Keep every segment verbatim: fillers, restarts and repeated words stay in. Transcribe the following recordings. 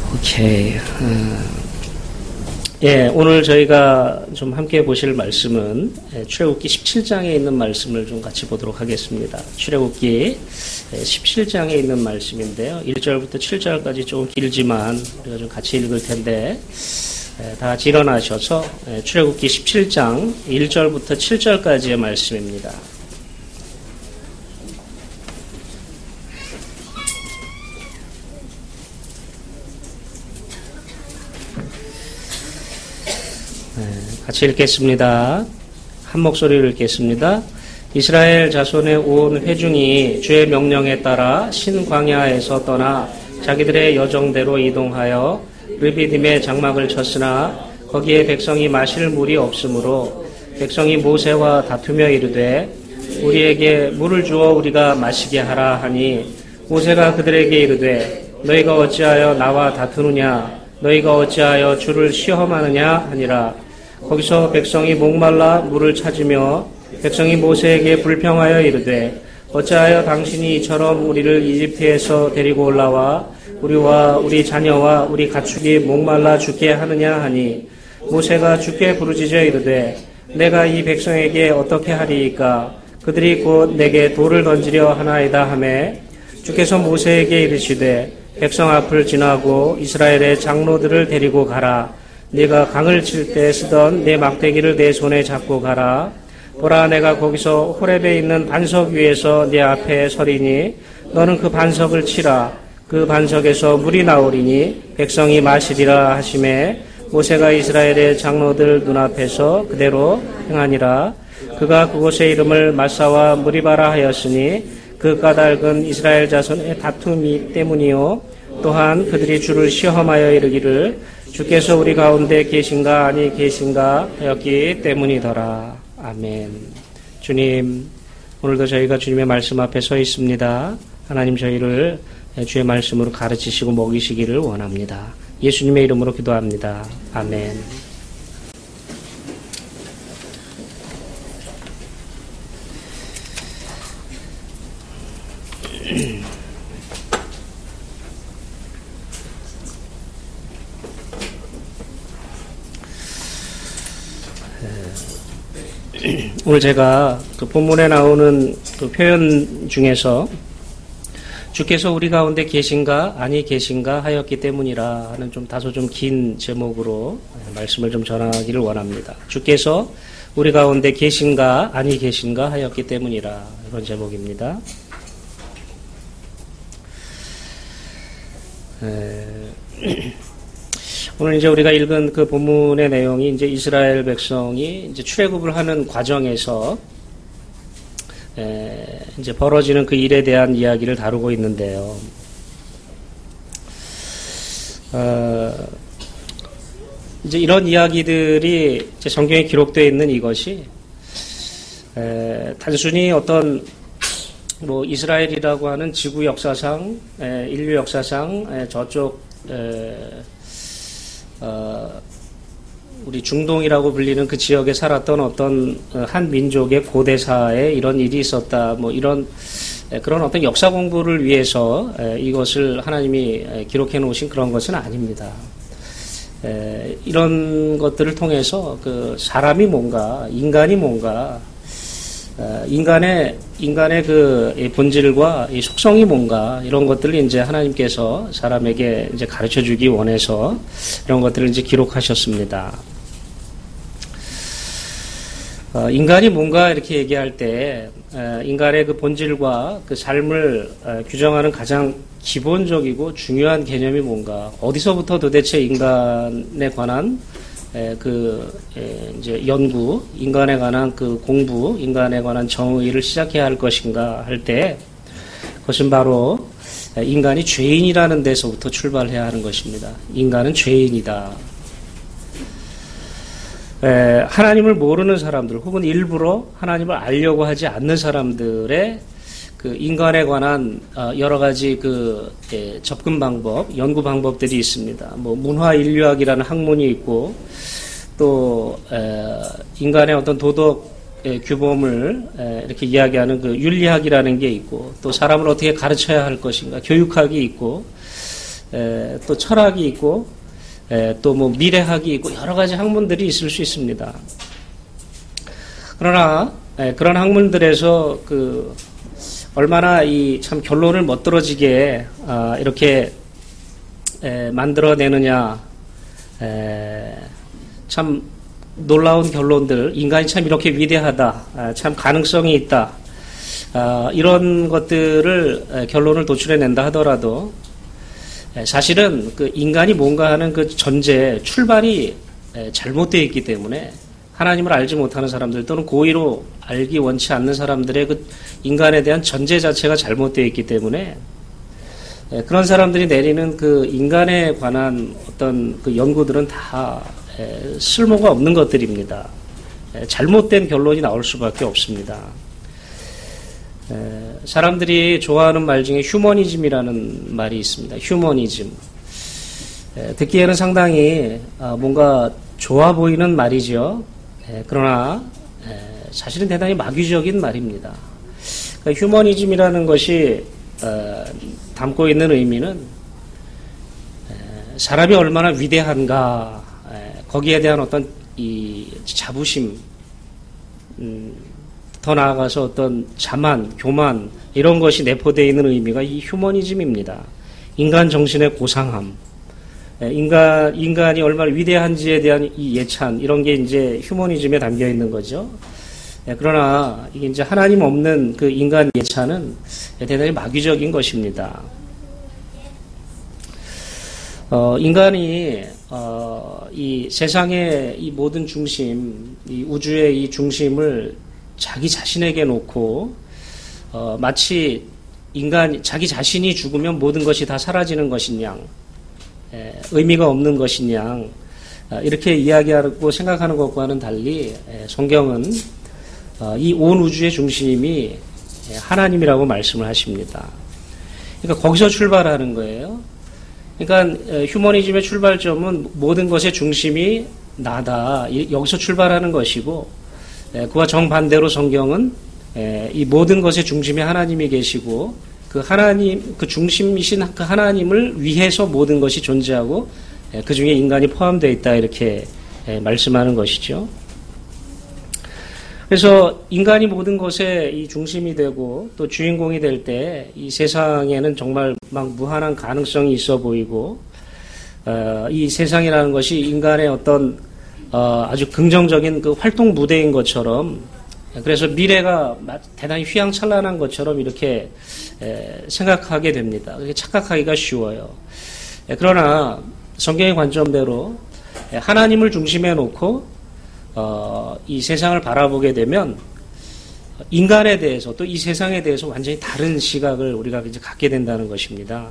오케이. 어, 예, 오늘 저희가 좀 함께 보실 말씀은 출애굽기 십칠 장에 있는 말씀을 좀 같이 보도록 하겠습니다. 출애굽기 십칠 장에 있는 말씀인데요. 일 절부터 칠 절까지 조금 길지만 우리가 좀 같이 읽을 텐데 다 같이 일어나셔서 출애굽기 십칠 장 일 절부터 칠 절까지의 말씀입니다. 같이 읽겠습니다. 한 목소리로 읽겠습니다. 이스라엘 자손의 온 회중이 주의 명령에 따라 신광야에서 떠나 자기들의 여정대로 이동하여 르비딤에 장막을 쳤으나 거기에 백성이 마실 물이 없으므로 백성이 모세와 다투며 이르되 우리에게 물을 주어 우리가 마시게 하라 하니 모세가 그들에게 이르되 너희가 어찌하여 나와 다투느냐 너희가 어찌하여 주를 시험하느냐 하니라. 거기서 백성이 목말라 물을 찾으며 백성이 모세에게 불평하여 이르되 어찌하여 당신이 이처럼 우리를 이집트에서 데리고 올라와 우리와 우리 자녀와 우리 가축이 목말라 죽게 하느냐 하니 모세가 주께 부르짖어 이르되 내가 이 백성에게 어떻게 하리이까 그들이 곧 내게 돌을 던지려 하나이다 하매 주께서 모세에게 이르시되 백성 앞을 지나고 이스라엘의 장로들을 데리고 가라. 네가 강을 칠 때 쓰던 내 막대기를 내 손에 잡고 가라. 보라 내가 거기서 호렙에 있는 반석 위에서 네 앞에 서리니 너는 그 반석을 치라. 그 반석에서 물이 나오리니 백성이 마시리라 하시매 모세가 이스라엘의 장로들 눈앞에서 그대로 행하니라. 그가 그곳의 이름을 마사와 무리바라 하였으니 그 까닭은 이스라엘 자손의 다툼이 때문이요 또한 그들이 주를 시험하여 이르기를 주께서 우리 가운데 계신가 아니 계신가 하였기 때문이더라. 아멘. 주님, 오늘도 저희가 주님의 말씀 앞에 서 있습니다. 하나님 저희를 주의 말씀으로 가르치시고 먹이시기를 원합니다. 예수님의 이름으로 기도합니다. 아멘. 오늘 제가 그 본문에 나오는 그 표현 중에서 주께서 우리 가운데 계신가 아니 계신가 하였기 때문이라 하는 좀 다소 좀 긴 제목으로 말씀을 좀 전하기를 원합니다. 주께서 우리 가운데 계신가 아니 계신가 하였기 때문이라 이런 제목입니다. 에... 오늘 이제 우리가 읽은 그 본문의 내용이 이제 이스라엘 백성이 이제 출애굽을 하는 과정에서 에 이제 벌어지는 그 일에 대한 이야기를 다루고 있는데요. 어 이제 이런 이야기들이 이제 성경에 기록되어 있는 이것이 에 단순히 어떤 뭐 이스라엘이라고 하는 지구 역사상, 에 인류 역사상 에 저쪽 에 어, 우리 중동이라고 불리는 그 지역에 살았던 어떤 한 민족의 고대사에 이런 일이 있었다. 뭐 이런 그런 어떤 역사 공부를 위해서 이것을 하나님이 기록해 놓으신 그런 것은 아닙니다. 이런 것들을 통해서 그 사람이 뭔가, 인간이 뭔가, 인간의 인간의 그 본질과 이 속성이 뭔가 이런 것들을 이제 하나님께서 사람에게 이제 가르쳐 주기 원해서 이런 것들을 이제 기록하셨습니다. 어, 인간이 뭔가 이렇게 얘기할 때 에, 인간의 그 본질과 그 삶을 에, 규정하는 가장 기본적이고 중요한 개념이 뭔가 어디서부터 도대체 인간에 관한 에, 그, 에, 이제 연구, 인간에 관한 그 공부, 인간에 관한 정의를 시작해야 할 것인가 할 때, 그것은 바로 인간이 죄인이라는 데서부터 출발해야 하는 것입니다. 인간은 죄인이다. 에, 하나님을 모르는 사람들, 혹은 일부러 하나님을 알려고 하지 않는 사람들의 그 인간에 관한 여러 가지 그 예, 접근 방법, 연구 방법들이 있습니다. 뭐 문화 인류학이라는 학문이 있고 또 에, 인간의 어떤 도덕 규범을 에, 이렇게 이야기하는 그 윤리학이라는 게 있고 또 사람을 어떻게 가르쳐야 할 것인가 교육학이 있고 에, 또 철학이 있고 또 뭐 미래학이 있고 여러 가지 학문들이 있을 수 있습니다. 그러나 에, 그런 학문들에서 그 얼마나 이 참 결론을 멋들어지게 아, 이렇게 에, 만들어내느냐, 에, 참 놀라운 결론들, 인간이 참 이렇게 위대하다, 아, 참 가능성이 있다, 아, 이런 것들을 에, 결론을 도출해낸다 하더라도 에, 사실은 그 인간이 뭔가 하는 그 전제 출발이 에, 잘못되어 있기 때문에 하나님을 알지 못하는 사람들 또는 고의로 알기 원치 않는 사람들의 그 인간에 대한 전제 자체가 잘못되어 있기 때문에 에, 그런 사람들이 내리는 그 인간에 관한 어떤 그 연구들은 다 에, 쓸모가 없는 것들입니다. 에, 잘못된 결론이 나올 수밖에 없습니다. 에, 사람들이 좋아하는 말 중에 휴머니즘이라는 말이 있습니다. 휴머니즘. 에, 듣기에는 상당히 아, 뭔가 좋아 보이는 말이죠. 에, 그러나 에, 사실은 대단히 마귀적인 말입니다. 그러니까 휴머니즘이라는 것이 어, 담고 있는 의미는 에, 사람이 얼마나 위대한가, 에, 거기에 대한 어떤 이 자부심, 음, 더 나아가서 어떤 자만, 교만 이런 것이 내포되어 있는 의미가 이 휴머니즘입니다. 인간 정신의 고상함, 에, 인간 인간이 얼마나 위대한지에 대한 이 예찬 이런 게 이제 휴머니즘에 담겨 있는 거죠. 예, 그러나 이게 이제 하나님 없는 그 인간 예찬은 대단히 마귀적인 것입니다. 어, 인간이 어, 이 세상의 이 모든 중심, 이 우주의 이 중심을 자기 자신에게 놓고 어, 마치 인간 자기 자신이 죽으면 모든 것이 다 사라지는 것인 양, 예, 의미가 없는 것인 양 어, 이렇게 이야기하고 생각하는 것과는 달리 예, 성경은 이 온 우주의 중심이 하나님이라고 말씀을 하십니다. 그러니까 거기서 출발하는 거예요. 그러니까 휴머니즘의 출발점은 모든 것의 중심이 나다. 여기서 출발하는 것이고 그와 정반대로 성경은 이 모든 것의 중심에 하나님이 계시고 그 하나님, 그 중심이신 그 하나님을 위해서 모든 것이 존재하고 그 중에 인간이 포함되어 있다. 이렇게 말씀하는 것이죠. 그래서 인간이 모든 것의 이 중심이 되고 또 주인공이 될 때 이 세상에는 정말 막 무한한 가능성이 있어 보이고 어, 이 세상이라는 것이 인간의 어떤 어, 아주 긍정적인 그 활동 무대인 것처럼 그래서 미래가 대단히 휘황찬란한 것처럼 이렇게 에, 생각하게 됩니다. 그렇게 착각하기가 쉬워요. 에, 그러나 성경의 관점대로 에, 하나님을 중심에 놓고 어, 이 세상을 바라보게 되면 인간에 대해서 또 이 세상에 대해서 완전히 다른 시각을 우리가 이제 갖게 된다는 것입니다.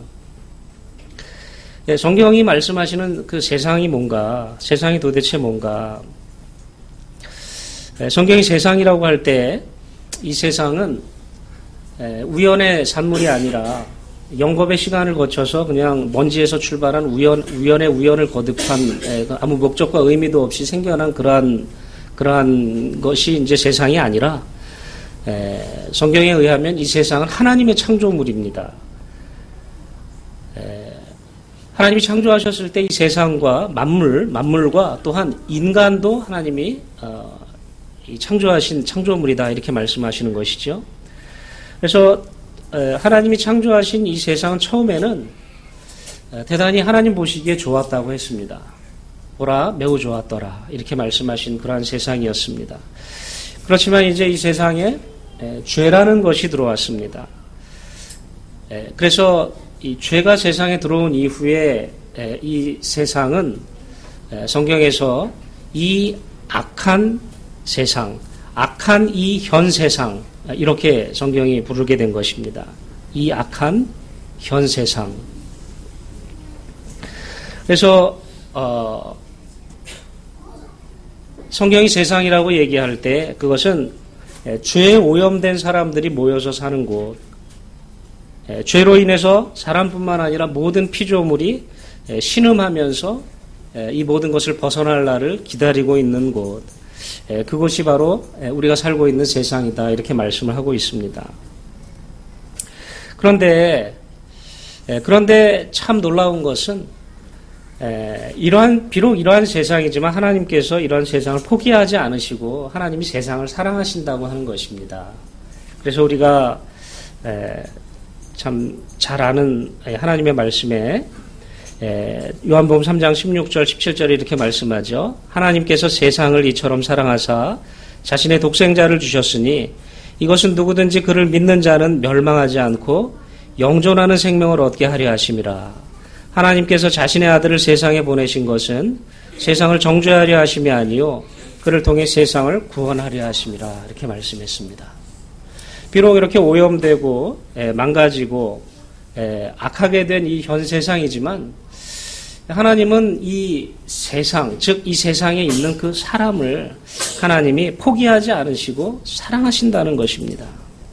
예, 성경이 말씀하시는 그 세상이 뭔가, 세상이 도대체 뭔가. 예, 성경이 세상이라고 할 때 이 세상은 예, 우연의 산물이 아니라 영겁의 시간을 거쳐서 그냥 먼지에서 출발한 우연, 우연의 우연을 거듭한 에, 아무 목적과 의미도 없이 생겨난 그러한, 그러한 것이 이제 세상이 아니라, 에, 성경에 의하면 이 세상은 하나님의 창조물입니다. 에, 하나님이 창조하셨을 때 이 세상과 만물, 만물과 또한 인간도 하나님이, 어, 이 창조하신 창조물이다. 이렇게 말씀하시는 것이죠. 그래서 하나님이 창조하신 이 세상은 처음에는 대단히 하나님 보시기에 좋았다고 했습니다. 보라, 매우 좋았더라. 이렇게 말씀하신 그러한 세상이었습니다. 그렇지만 이제 이 세상에 죄라는 것이 들어왔습니다. 그래서 이 죄가 세상에 들어온 이후에 이 세상은 성경에서 이 악한 세상, 악한 이 현 세상, 이렇게 성경이 부르게 된 것입니다. 이 악한 현 세상. 그래서 어, 성경이 세상이라고 얘기할 때 그것은 죄에 오염된 사람들이 모여서 사는 곳, 죄로 인해서 사람뿐만 아니라 모든 피조물이 신음하면서 이 모든 것을 벗어날 날을 기다리고 있는 곳, 그것이 바로 우리가 살고 있는 세상이다. 이렇게 말씀을 하고 있습니다. 그런데 그런데 참 놀라운 것은 이러한 비록 이러한 세상이지만 하나님께서 이러한 세상을 포기하지 않으시고 하나님이 세상을 사랑하신다고 하는 것입니다. 그래서 우리가 참 잘 아는 하나님의 말씀에 요한복음 삼 장 십육 절 십칠 절에 이렇게 말씀하죠. 하나님께서 세상을 이처럼 사랑하사 자신의 독생자를 주셨으니 이것은 누구든지 그를 믿는 자는 멸망하지 않고 영존하는 생명을 얻게 하려 하심이라. 하나님께서 자신의 아들을 세상에 보내신 것은 세상을 정죄하려 하심이 아니요 그를 통해 세상을 구원하려 하심이라. 이렇게 말씀했습니다. 비록 이렇게 오염되고 망가지고 악하게 된 이 현 세상이지만 하나님은 이 세상, 즉 이 세상에 있는 그 사람을 하나님이 포기하지 않으시고 사랑하신다는 것입니다.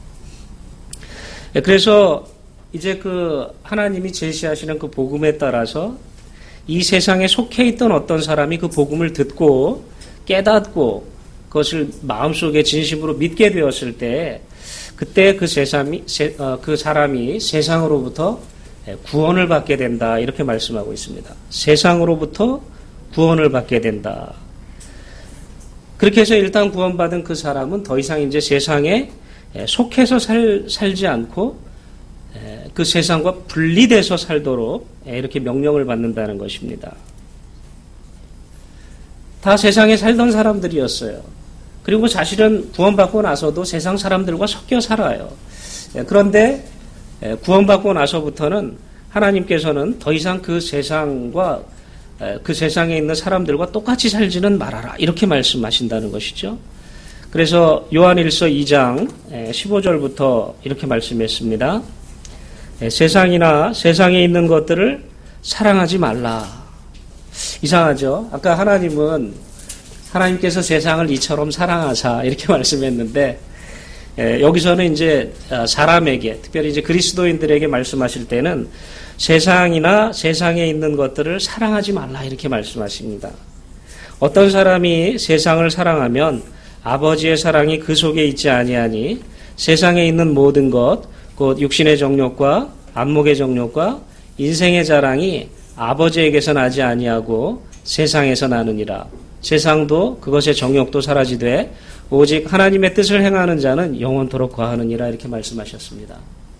그래서 이제 그 하나님이 제시하시는 그 복음에 따라서 이 세상에 속해 있던 어떤 사람이 그 복음을 듣고 깨닫고 그것을 마음속에 진심으로 믿게 되었을 때 그때 그 세상이, 그 사람이 세상으로부터 구원을 받게 된다. 이렇게 말씀하고 있습니다. 세상으로부터 구원을 받게 된다. 그렇게 해서 일단 구원받은 그 사람은 더 이상 이제 세상에 속해서 살, 살지 않고 그 세상과 분리돼서 살도록 이렇게 명령을 받는다는 것입니다. 다 세상에 살던 사람들이었어요. 그리고 사실은 구원받고 나서도 세상 사람들과 섞여 살아요. 그런데 구원받고 나서부터는 하나님께서는 더 이상 그 세상과 그 세상에 있는 사람들과 똑같이 살지는 말아라. 이렇게 말씀하신다는 것이죠. 그래서 요한일서 이 장 십오 절부터 이렇게 말씀했습니다. 세상이나 세상에 있는 것들을 사랑하지 말라. 이상하죠? 아까 하나님은 하나님께서 세상을 이처럼 사랑하사 이렇게 말씀했는데 에, 여기서는 이제 사람에게 특별히 이제 그리스도인들에게 말씀하실 때는 세상이나 세상에 있는 것들을 사랑하지 말라 이렇게 말씀하십니다. 어떤 사람이 세상을 사랑하면 아버지의 사랑이 그 속에 있지 아니하니 세상에 있는 모든 것 곧 육신의 정욕과 안목의 정욕과 인생의 자랑이 아버지에게서 나지 아니하고 세상에서 나느니라. 세상도 그것의 정욕도 사라지되 오직 하나님의 뜻을 행하는 자는 영원토록 거하느니라 이렇게 말씀하셨습니다.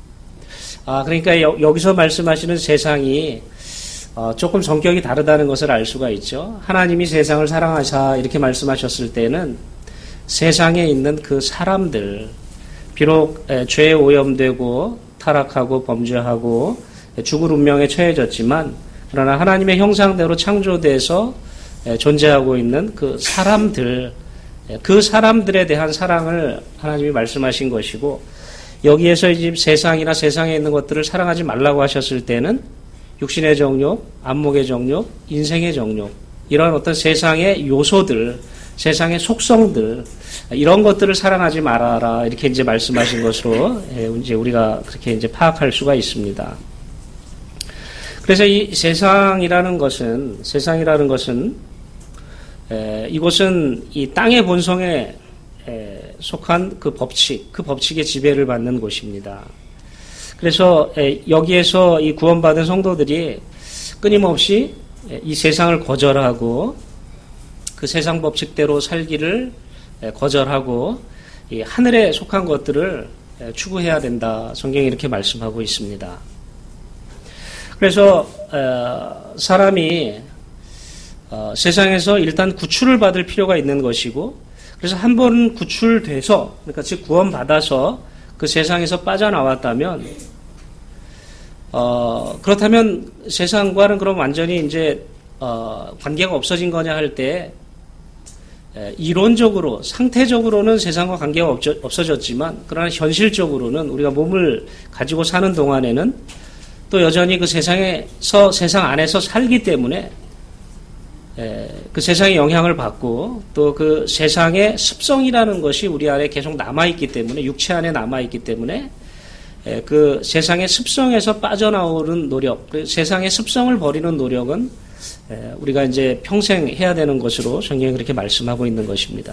아 그러니까 여, 여기서 말씀하시는 세상이 어, 조금 성격이 다르다는 것을 알 수가 있죠. 하나님이 세상을 사랑하사 이렇게 말씀하셨을 때는 세상에 있는 그 사람들 비록 에, 죄에 오염되고 타락하고 범죄하고 에, 죽을 운명에 처해졌지만 그러나 하나님의 형상대로 창조돼서 존재하고 있는 그 사람들, 그 사람들에 대한 사랑을 하나님이 말씀하신 것이고 여기에서 이제 세상이나 세상에 있는 것들을 사랑하지 말라고 하셨을 때는 육신의 정욕, 안목의 정욕, 인생의 정욕 이런 어떤 세상의 요소들, 세상의 속성들 이런 것들을 사랑하지 말아라 이렇게 이제 말씀하신 것으로 이제 우리가 그렇게 이제 파악할 수가 있습니다. 그래서 이 세상이라는 것은 세상이라는 것은 에, 이곳은 이 땅의 본성에 에, 속한 그 법칙, 그 법칙의 지배를 받는 곳입니다. 그래서 에, 여기에서 이 구원받은 성도들이 끊임없이 에, 이 세상을 거절하고 그 세상 법칙대로 살기를 에, 거절하고 이 하늘에 속한 것들을 에, 추구해야 된다. 성경이 이렇게 말씀하고 있습니다. 그래서 어, 사람이 어, 세상에서 일단 구출을 받을 필요가 있는 것이고 그래서 한 번 구출돼서 그러니까 즉 구원받아서 그 세상에서 빠져나왔다면 어, 그렇다면 세상과는 그럼 완전히 이제 어, 관계가 없어진 거냐 할 때 이론적으로 상태적으로는 세상과 관계가 없저, 없어졌지만 그러나 현실적으로는 우리가 몸을 가지고 사는 동안에는 또 여전히 그 세상에서 세상 안에서 살기 때문에 에, 그 세상의 영향을 받고 또 그 세상의 습성이라는 것이 우리 안에 계속 남아있기 때문에 육체 안에 남아있기 때문에 에, 그 세상의 습성에서 빠져나오는 노력, 그 세상의 습성을 버리는 노력은 에, 우리가 이제 평생 해야 되는 것으로 성경이 그렇게 말씀하고 있는 것입니다.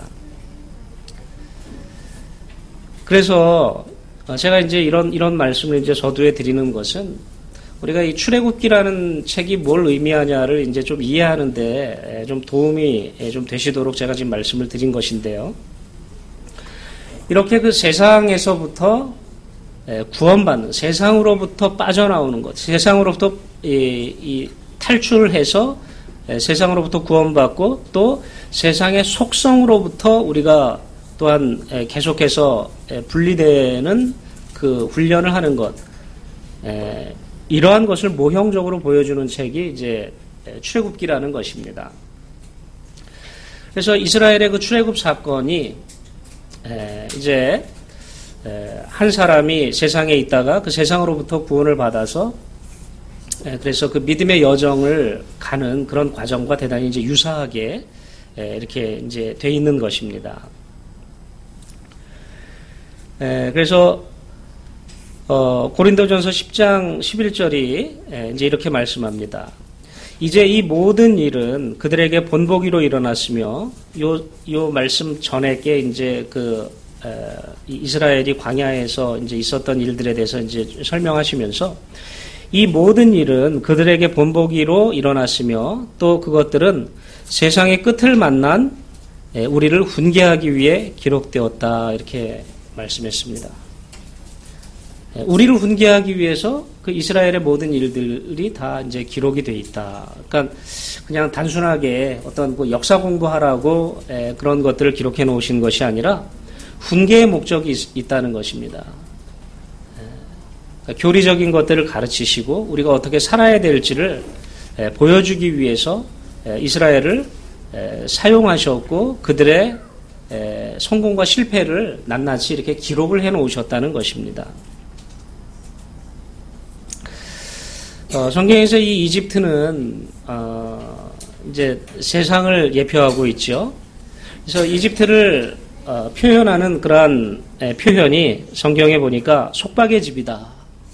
그래서 제가 이제 이런 이런 말씀을 이제 서두에 드리는 것은 우리가 이 출애굽기라는 책이 뭘 의미하냐를 이제 좀 이해하는데 좀 도움이 좀 되시도록 제가 지금 말씀을 드린 것인데요. 이렇게 그 세상에서부터 구원받는, 세상으로부터 빠져나오는 것, 세상으로부터 이, 이 탈출해서 세상으로부터 구원받고 또 세상의 속성으로부터 우리가 또한 계속해서 분리되는 그 훈련을 하는 것, 이러한 것을 모형적으로 보여주는 책이 이제 출애굽기라는 것입니다. 그래서 이스라엘의 그 출애굽 사건이 이제 한 사람이 세상에 있다가 그 세상으로부터 구원을 받아서 그래서 그 믿음의 여정을 가는 그런 과정과 대단히 이제 유사하게 이렇게 이제 돼 있는 것입니다. 그래서 어, 고린도전서 십 장 십일 절이 이제 이렇게 말씀합니다. 이제 이 모든 일은 그들에게 본보기로 일어났으며 요, 요 말씀 전에게 이제 그 에, 이스라엘이 광야에서 이제 있었던 일들에 대해서 이제 설명하시면서 이 모든 일은 그들에게 본보기로 일어났으며 또 그것들은 세상의 끝을 만난 우리를 훈계하기 위해 기록되었다 이렇게 말씀했습니다. 우리를 훈계하기 위해서 그 이스라엘의 모든 일들이 다 이제 기록이 돼 있다. 그러니까 그냥 단순하게 어떤 그 역사 공부하라고 그런 것들을 기록해 놓으신 것이 아니라 훈계의 목적이 있, 있다는 것입니다. 그러니까 교리적인 것들을 가르치시고 우리가 어떻게 살아야 될지를 보여주기 위해서 이스라엘을 사용하셨고 그들의 성공과 실패를 낱낱이 이렇게 기록을 해 놓으셨다는 것입니다. 어, 성경에서 이 이집트는 어, 이제 세상을 예표하고 있죠. 그래서 이집트를 어, 표현하는 그러한 에, 표현이 성경에 보니까 속박의 집이다.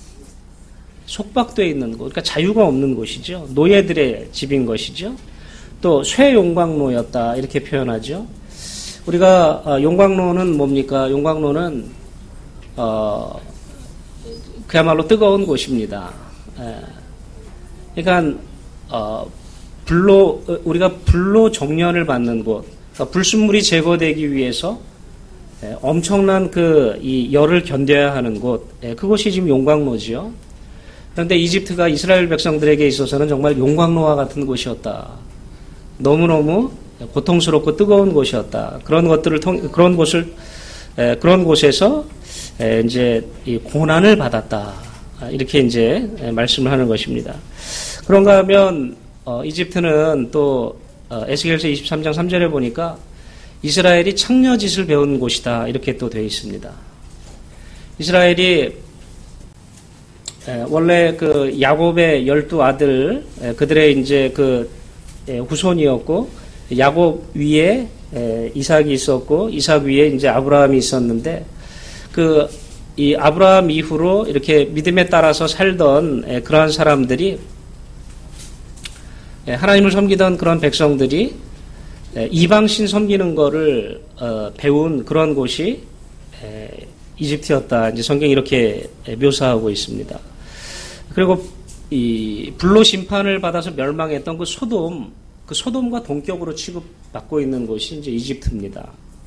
속박되어 있는 곳, 그러니까 자유가 없는 곳이죠. 노예들의 집인 것이죠. 또 쇠용광로였다 이렇게 표현하죠. 우리가 어, 용광로는 뭡니까? 용광로는 어, 그야말로 뜨거운 곳입니다. 에. 그러니까 어, 불로 우리가 불로 정련을 받는 곳, 그러니까 불순물이 제거되기 위해서 에, 엄청난 그 이 열을 견뎌야 하는 곳, 에, 그곳이 지금 용광로지요. 그런데 이집트가 이스라엘 백성들에게 있어서는 정말 용광로와 같은 곳이었다. 너무너무 고통스럽고 뜨거운 곳이었다. 그런 것들을 통 그런 곳을 에, 그런 곳에서 에, 이제 이 고난을 받았다. 이렇게 이제 말씀을 하는 것입니다. 그런가 하면 어, 이집트는 또 어, 에스겔서 이십삼 장 삼 절에 보니까 이스라엘이 창녀짓을 배운 곳이다 이렇게 또 되어 있습니다. 이스라엘이 에, 원래 그 야곱의 열두 아들 에, 그들의 이제 그 에, 후손이었고 야곱 위에 에, 이삭이 있었고 이삭 위에 이제 아브라함이 있었는데 그 이 아브라함 이후로 이렇게 믿음에 따라서 살던 그러한 사람들이 하나님을 섬기던 그런 백성들이 이방신 섬기는 거를 배운 그런 곳이 이집트였다. 이제 성경이 이렇게 묘사하고 있습니다. 그리고 이 불로 심판을 받아서 멸망했던 그 소돔, 그 소돔과 동격으로 취급받고 있는 곳이 이제 이집트입니다.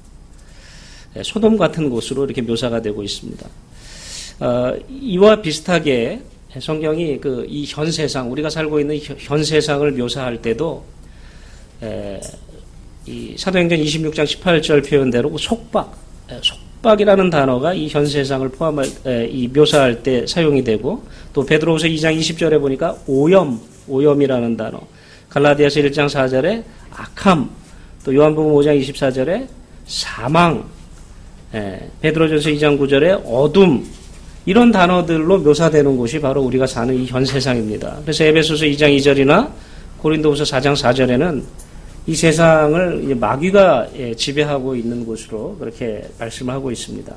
소돔 같은 곳으로 이렇게 묘사가 되고 있습니다. 어, 이와 비슷하게 성경이 그 이 현 세상, 우리가 살고 있는 현 세상을 묘사할 때도 에, 이 사도행전 이십육 장 십팔 절 표현대로 속박, 에, 속박이라는 단어가 이 현 세상을 포함할 에, 이 묘사할 때 사용이 되고 또 베드로후서 이 장 이십 절에 보니까 오염, 오염이라는 단어, 갈라디아서 일 장 사 절에 악함, 또 요한복음 오 장 이십사 절에 사망, 예, 베드로전서 이 장 구 절에 어둠 이런 단어들로 묘사되는 곳이 바로 우리가 사는 이 현 세상입니다. 그래서 에베소서 이 장 이 절이나 고린도후서 사 장 사 절에는 이 세상을 이제 마귀가 예, 지배하고 있는 곳으로 그렇게 말씀하고 있습니다.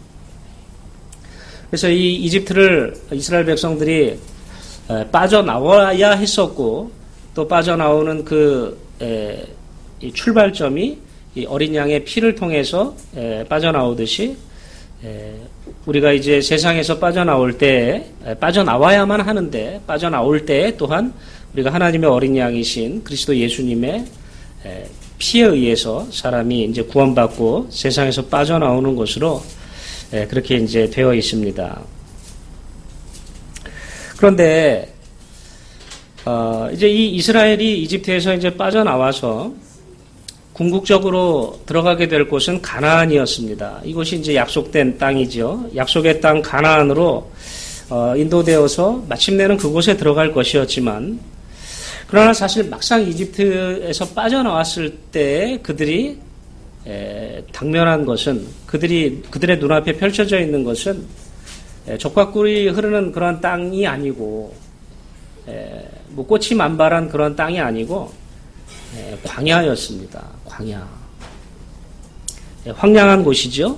그래서 이 이집트를 이스라엘 백성들이 에, 빠져나와야 했었고 또 빠져나오는 그 에, 이 출발점이 이 어린 양의 피를 통해서 에, 빠져나오듯이 우리가 이제 세상에서 빠져나올 때, 빠져나와야만 하는데, 빠져나올 때 또한 우리가 하나님의 어린 양이신 그리스도 예수님의 피에 의해서 사람이 이제 구원받고 세상에서 빠져나오는 것으로 그렇게 이제 되어 있습니다. 그런데, 어, 이제 이 이스라엘이 이집트에서 이제 빠져나와서 궁극적으로 들어가게 될 곳은 가나안이었습니다. 이곳이 이제 약속된 땅이죠. 약속의 땅 가나안으로 어, 인도되어서 마침내는 그곳에 들어갈 것이었지만, 그러나 사실 막상 이집트에서 빠져나왔을 때 그들이 에, 당면한 것은, 그들이 그들의 눈앞에 펼쳐져 있는 것은 에, 젖과 꿀이 흐르는 그런 땅이 아니고, 에, 뭐 꽃이 만발한 그런 땅이 아니고 에, 광야였습니다. 광야. 에, 황량한 곳이죠.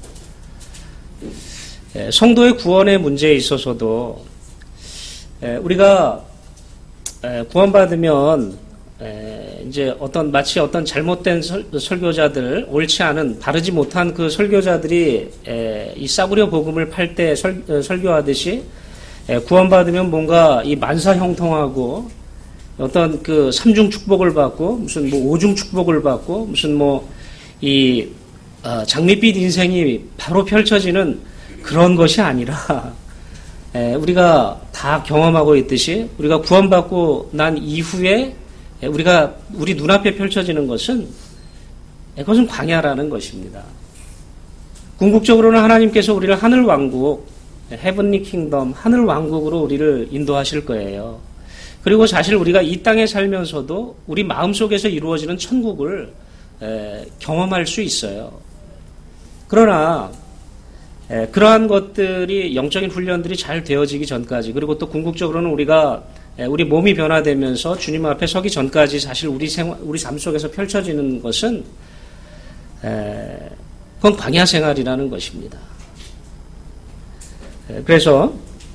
에, 성도의 구원의 문제에 있어서도 에, 우리가 에, 구원받으면 에, 이제 어떤 마치 어떤 잘못된 설, 설교자들, 옳지 않은 바르지 못한 그 설교자들이 에, 이 싸구려 복음을 팔 때 설교하듯이 에, 구원받으면 뭔가 이 만사형통하고 어떤 그 삼중 축복을 받고 무슨 뭐 오중 축복을 받고 무슨 뭐 이 어, 장밋빛 인생이 바로 펼쳐지는 그런 것이 아니라 에, 우리가 다 경험하고 있듯이 우리가 구원받고 난 이후에 에, 우리가 우리 눈앞에 펼쳐지는 것은 에, 그것은 광야라는 것입니다. 궁극적으로는 하나님께서 우리를 하늘 왕국, 헤븐리 킹덤, 하늘 왕국으로 우리를 인도하실 거예요. 그리고 사실 우리가 이 땅에 살면서도 우리 마음속에서 이루어지는 천국을 에, 경험할 수 있어요. 그러나 에, 그러한 것들이 영적인 훈련들이 잘 되어지기 전까지, 그리고 또 궁극적으로는 우리가 에, 우리 몸이 변화되면서 주님 앞에 서기 전까지 사실 우리 생활, 우리 삶 속에서 펼쳐지는 것은 에, 그건 광야 생활이라는 것입니다. 에, 그래서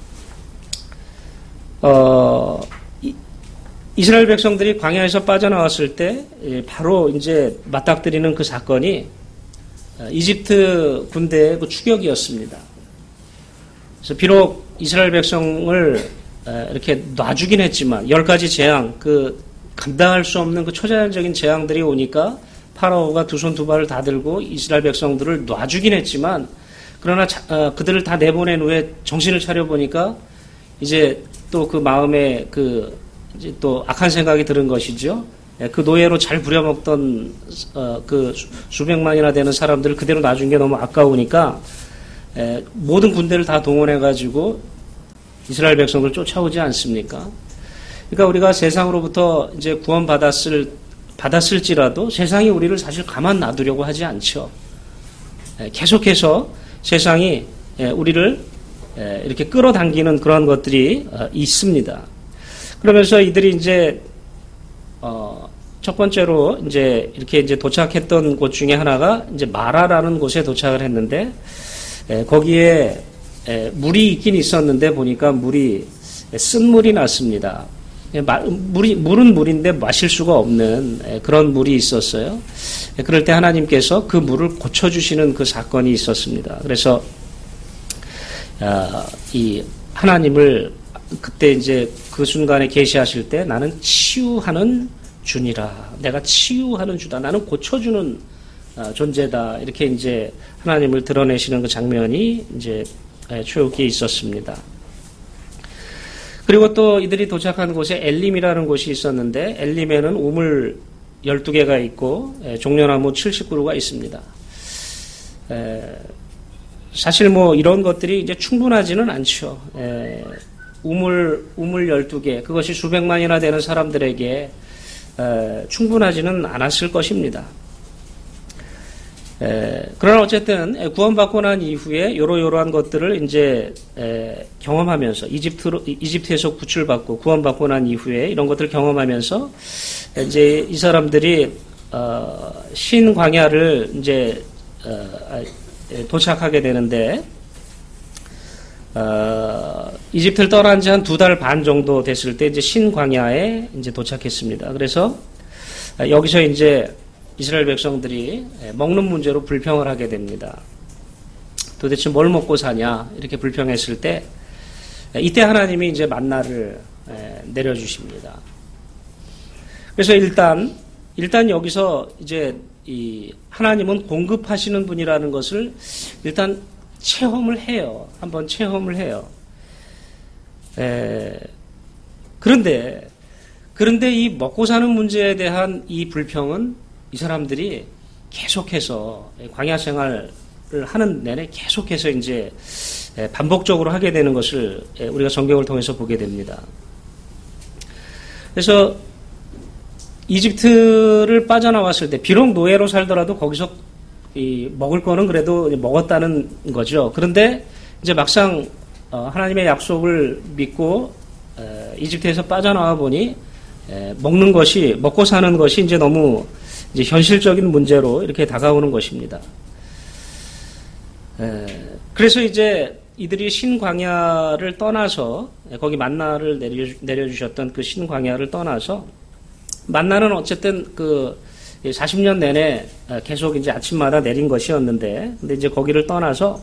어, 이, 이스라엘 백성들이 광야에서 빠져나왔을 때 에, 바로 이제 맞닥뜨리는 그 사건이 이집트 군대의 그 추격이었습니다. 그래서 비록 이스라엘 백성을 이렇게 놔주긴 했지만 열 가지 재앙, 그 감당할 수 없는 그 초자연적인 재앙들이 오니까 파라오가 두 손 두 발을 다 들고 이스라엘 백성들을 놔주긴 했지만, 그러나 자, 어, 그들을 다 내보낸 후에 정신을 차려 보니까 이제 또 그 마음에 그 이제 또 악한 생각이 들은 것이죠. 그 노예로 잘 부려먹던 어, 그 수백만이나 되는 사람들을 그대로 놔준 게 너무 아까우니까 에, 모든 군대를 다 동원해가지고 이스라엘 백성을 쫓아오지 않습니까? 그러니까 우리가 세상으로부터 이제 구원받았을 받았을지라도 세상이 우리를 사실 가만 놔두려고 하지 않죠. 에, 계속해서 세상이 에, 우리를 에, 이렇게 끌어당기는 그런 것들이 어, 있습니다. 그러면서 이들이 이제 어, 첫 번째로 이제 이렇게 이제 도착했던 곳 중에 하나가 이제 마라라는 곳에 도착을 했는데, 에, 거기에 에, 물이 있긴 있었는데 보니까 물이 쓴 물이 났습니다. 에, 마, 물이 물은 물인데 마실 수가 없는 에, 그런 물이 있었어요. 에, 그럴 때 하나님께서 그 물을 고쳐주시는 그 사건이 있었습니다. 그래서 어, 이 하나님을 그때 이제 그 순간에 계시하실 때 나는 치유하는 주니라. 내가 치유하는 주다. 나는 고쳐주는 존재다. 이렇게 이제 하나님을 드러내시는 그 장면이 이제 초역기에 있었습니다. 그리고 또 이들이 도착한 곳에 엘림이라는 곳이 있었는데, 엘림에는 우물 열두 개가 있고 종려나무 칠십 그루가 있습니다. 사실 뭐 이런 것들이 이제 충분하지는 않죠. 우물, 우물 열두 개, 그것이 수백만이나 되는 사람들에게 에, 충분하지는 않았을 것입니다. 에, 그러나 어쨌든 구원받고 난 이후에 요러요러한 것들을 이제 에, 경험하면서 이집트로, 이집트에서 구출받고 구원받고 난 이후에 이런 것들을 경험하면서 이제 이 사람들이 어, 신광야를 이제 어, 도착하게 되는데, 어, 이집트를 떠난 지 한 두 달 반 정도 됐을 때 이제 신광야에 이제 도착했습니다. 그래서 여기서 이제 이스라엘 백성들이 먹는 문제로 불평을 하게 됩니다. 도대체 뭘 먹고 사냐 이렇게 불평했을 때 이때 하나님이 이제 만나를 내려주십니다. 그래서 일단 일단 여기서 이제 이 하나님은 공급하시는 분이라는 것을 일단 체험을 해요. 한번 체험을 해요. 에, 그런데 그런데 이 먹고 사는 문제에 대한 이 불평은 이 사람들이 계속해서 광야 생활을 하는 내내 계속해서 이제 반복적으로 하게 되는 것을 우리가 성경을 통해서 보게 됩니다. 그래서 이집트를 빠져나왔을 때 비록 노예로 살더라도 거기서 이 먹을 거는 그래도 먹었다는 거죠. 그런데 이제 막상 하나님의 약속을 믿고 이집트에서 빠져나와 보니 먹는 것이 먹고 사는 것이 이제 너무 이제 현실적인 문제로 이렇게 다가오는 것입니다. 그래서 이제 이들이 신광야를 떠나서 거기 만나를 내려주셨던 그 신광야를 떠나서 만나는 어쨌든 그 사십 년 내내 계속 이제 아침마다 내린 것이었는데, 근데 이제 거기를 떠나서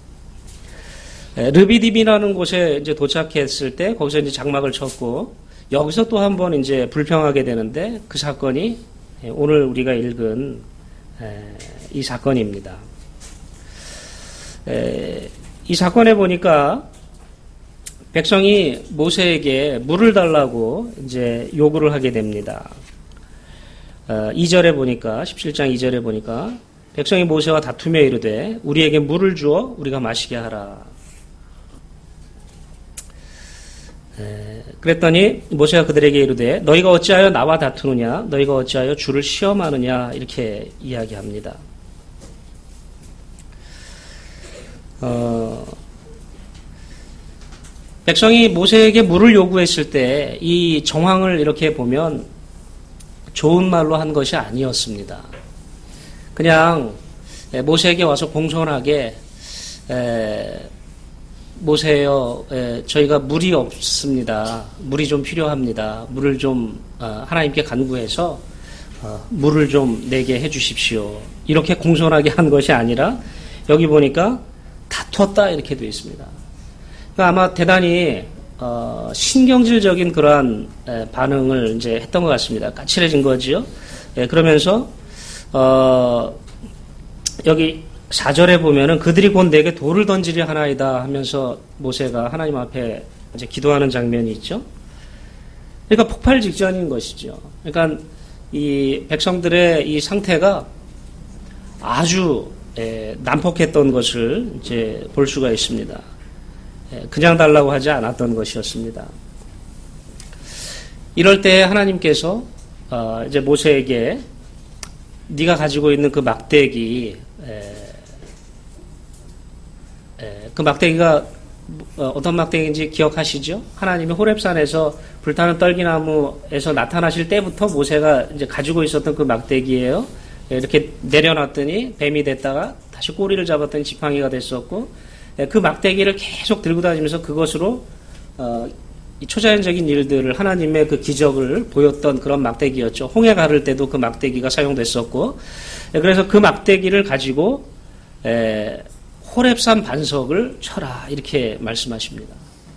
르비딤이라는 곳에 이제 도착했을 때 거기서 이제 장막을 쳤고, 여기서 또 한 번 이제 불평하게 되는데 그 사건이 오늘 우리가 읽은 이 사건입니다. 이 사건에 보니까 백성이 모세에게 물을 달라고 이제 요구를 하게 됩니다. 이 절에 보니까, 십칠 장 이 절에 보니까 백성이 모세와 다투며 이르되 우리에게 물을 주어 우리가 마시게 하라. 그랬더니 모세가 그들에게 이르되 너희가 어찌하여 나와 다투느냐, 너희가 어찌하여 주를 시험하느냐, 이렇게 이야기합니다. 어, 백성이 모세에게 물을 요구했을 때 이 정황을 이렇게 보면 좋은 말로 한 것이 아니었습니다. 그냥 모세에게 와서 공손하게 에, 모세여, 에, 저희가 물이 없습니다. 물이 좀 필요합니다. 물을 좀 어, 하나님께 간구해서 어, 물을 좀 내게 해주십시오. 이렇게 공손하게 한 것이 아니라 여기 보니까 다투었다 이렇게 되어 있습니다. 그러니까 아마 대단히 어, 신경질적인 그러한 에, 반응을 이제 했던 것 같습니다. 까칠해진 거지요. 에, 그러면서 어, 여기 사 절에 보면은 그들이 곧 내게 돌을 던지려 하나이다 하면서 모세가 하나님 앞에 이제 기도하는 장면이 있죠. 그러니까 폭발 직전인 것이죠. 그러니까 이 백성들의 이 상태가 아주 에, 난폭했던 것을 이제 볼 수가 있습니다. 에, 그냥 달라고 하지 않았던 것이었습니다. 이럴 때 하나님께서 어, 이제 모세에게 네가 가지고 있는 그 막대기, 에, 에, 그 막대기가 어, 어떤 막대기인지 기억하시죠? 하나님이 호렙산에서 불타는 떨기나무에서 나타나실 때부터 모세가 이제 가지고 있었던 그 막대기예요. 이렇게 내려놨더니 뱀이 됐다가 다시 꼬리를 잡았더니 지팡이가 됐었고, 그 막대기를 계속 들고 다니면서 그것으로 어, 이 초자연적인 일들을, 하나님의 그 기적을 보였던 그런 막대기였죠. 홍해 가를 때도 그 막대기가 사용됐었고, 그래서 그 막대기를 가지고 에, 호렙산 반석을 쳐라 이렇게 말씀하십니다.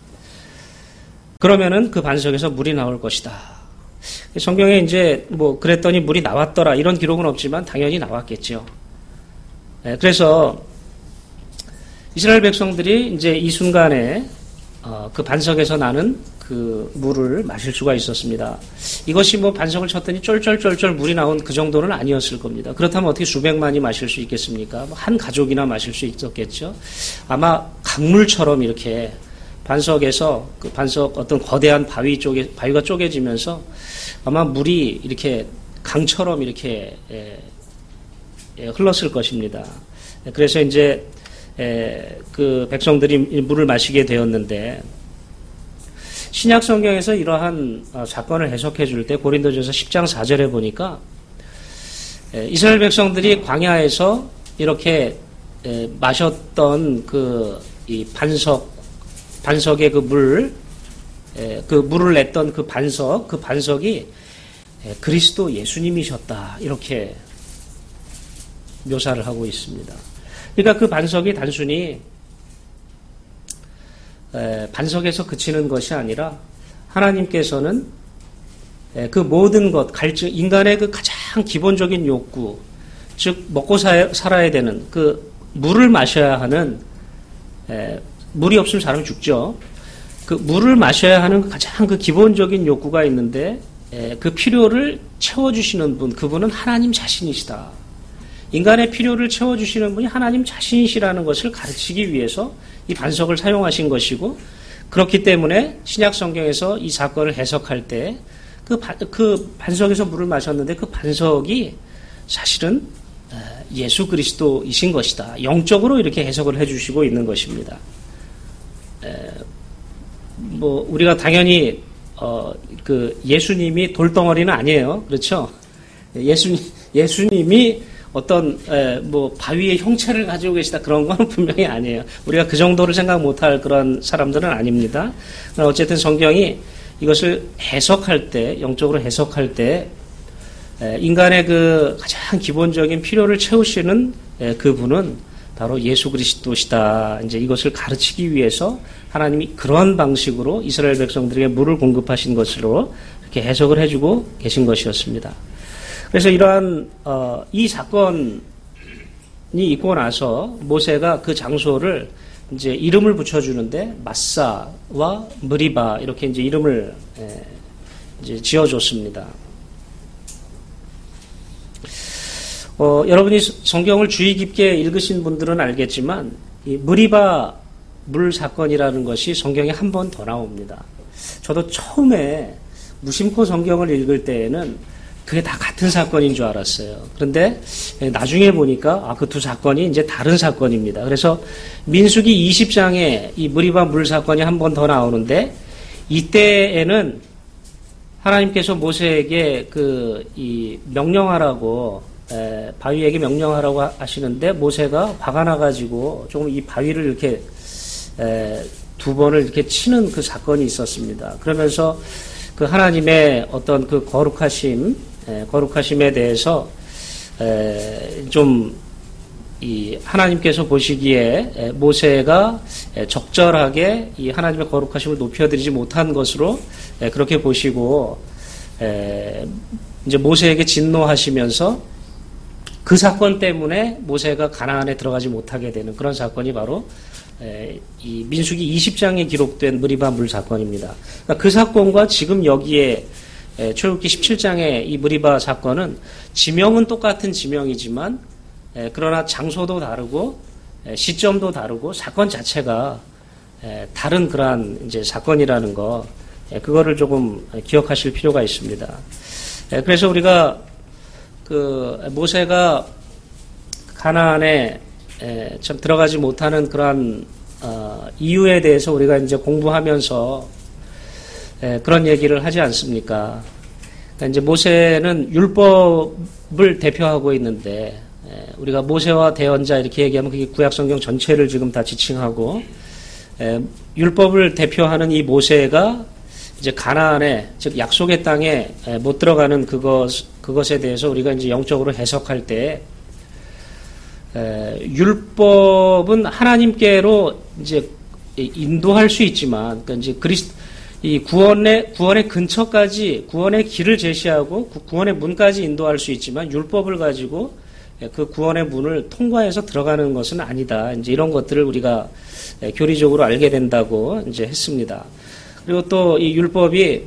그러면은 그 반석에서 물이 나올 것이다. 성경에 이제 뭐 그랬더니 물이 나왔더라 이런 기록은 없지만 당연히 나왔겠죠. 네, 그래서 이스라엘 백성들이 이제 이 순간에 어, 그 반석에서 나는 그 물을 마실 수가 있었습니다. 이것이 뭐 반석을 쳤더니 쫄쫄쫄쫄 물이 나온 그 정도는 아니었을 겁니다. 그렇다면 어떻게 수백만이 마실 수 있겠습니까? 한 가족이나 마실 수 있었겠죠. 아마 강물처럼 이렇게 반석에서 그 반석 어떤 거대한 바위 쪽에 바위가 쪼개지면서 아마 물이 이렇게 강처럼 이렇게 에, 에, 흘렀을 것입니다. 그래서 이제 에, 그 백성들이 물을 마시게 되었는데, 신약 성경에서 이러한 어, 사건을 해석해 줄 때 고린도전서 십 장 사 절에 보니까 에, 이스라엘 백성들이 광야에서 이렇게 에, 마셨던 그 이 반석 반석의 그 물, 에, 그 물을 냈던 그 반석, 그 반석이 에, 그리스도 예수님이셨다 이렇게 묘사를 하고 있습니다. 그러니까 그 반석이 단순히 반석에서 그치는 것이 아니라 하나님께서는 그 모든 것, 갈증, 인간의 그 가장 기본적인 욕구, 즉 먹고 사, 살아야 되는 그 물을 마셔야 하는, 물이 없으면 사람이 죽죠. 그 물을 마셔야 하는 가장 그 기본적인 욕구가 있는데 그 필요를 채워주시는 분, 그분은 하나님 자신이시다. 인간의 필요를 채워주시는 분이 하나님 자신이시라는 것을 가르치기 위해서 이 반석을 사용하신 것이고, 그렇기 때문에 신약 성경에서 이 사건을 해석할 때 그 그 반석에서 물을 마셨는데 그 반석이 사실은 예수 그리스도이신 것이다. 영적으로 이렇게 해석을 해주시고 있는 것입니다. 뭐 우리가 당연히 어 그 예수님이 돌덩어리는 아니에요, 그렇죠? 예수님 예수님이 어떤 에, 뭐 바위의 형체를 가지고 계시다 그런 건 분명히 아니에요. 우리가 그 정도를 생각 못할 그런 사람들은 아닙니다. 어쨌든 성경이 이것을 해석할 때, 영적으로 해석할 때 에, 인간의 그 가장 기본적인 필요를 채우시는 에, 그분은 바로 예수 그리스도시다. 이제 이것을 가르치기 위해서 하나님이 그런 방식으로 이스라엘 백성들에게 물을 공급하신 것으로 이렇게 해석을 해주고 계신 것이었습니다. 그래서 이러한 어, 이 사건이 있고 나서 모세가 그 장소를 이제 이름을 붙여주는데 마사와 무리바 이렇게 이제 이름을 에, 이제 지어줬습니다. 어, 여러분이 성경을 주의 깊게 읽으신 분들은 알겠지만 이 무리바 물 사건이라는 것이 성경에 한 번 더 나옵니다. 저도 처음에 무심코 성경을 읽을 때에는 그게 다 같은 사건인 줄 알았어요. 그런데 나중에 보니까 아, 그 두 사건이 이제 다른 사건입니다. 그래서 민수기 이십 장에 이 무리바 물 사건이 한 번 더 나오는데 이때에는 하나님께서 모세에게 그 이 명령하라고 에, 바위에게 명령하라고 하시는데 모세가 화가 나가지고 조금 이 바위를 이렇게 에, 두 번을 이렇게 치는 그 사건이 있었습니다. 그러면서 그 하나님의 어떤 그 거룩하심, 에, 거룩하심에 대해서 에, 좀 이 하나님께서 보시기에 에, 모세가 에, 적절하게 이 하나님의 거룩하심을 높여드리지 못한 것으로 에, 그렇게 보시고 에, 이제 모세에게 진노하시면서 그 사건 때문에 모세가 가나안에 들어가지 못하게 되는 그런 사건이 바로 이 민수기 이십 장에 기록된 무리바 물 사건입니다. 그러니까 그 사건과 지금 여기에 출애굽기 십칠 장의 이 무리바 사건은 지명은 똑같은 지명이지만 그러나 장소도 다르고 시점도 다르고 사건 자체가 다른 그러한 이제 사건이라는 거, 그거를 조금 기억하실 필요가 있습니다. 그래서 우리가 그 모세가 가나안에 참 들어가지 못하는 그러한 어, 이유에 대해서 우리가 이제 공부하면서 에, 그런 얘기를 하지 않습니까? 그러니까 이제 모세는 율법을 대표하고 있는데 에, 우리가 모세와 대언자 이렇게 얘기하면 그게 구약성경 전체를 지금 다 지칭하고 에, 율법을 대표하는 이 모세가 이제 가나안에 즉 약속의 땅에 못 들어가는 그것 그것에 대해서 우리가 이제 영적으로 해석할 때 에, 율법은 하나님께로 이제 인도할 수 있지만, 그러니까 이제 그리스 이 구원의 구원의 근처까지 구원의 길을 제시하고 구원의 문까지 인도할 수 있지만 율법을 가지고 그 구원의 문을 통과해서 들어가는 것은 아니다. 이제 이런 것들을 우리가 교리적으로 알게 된다고 이제 했습니다. 그리고 또 이 율법이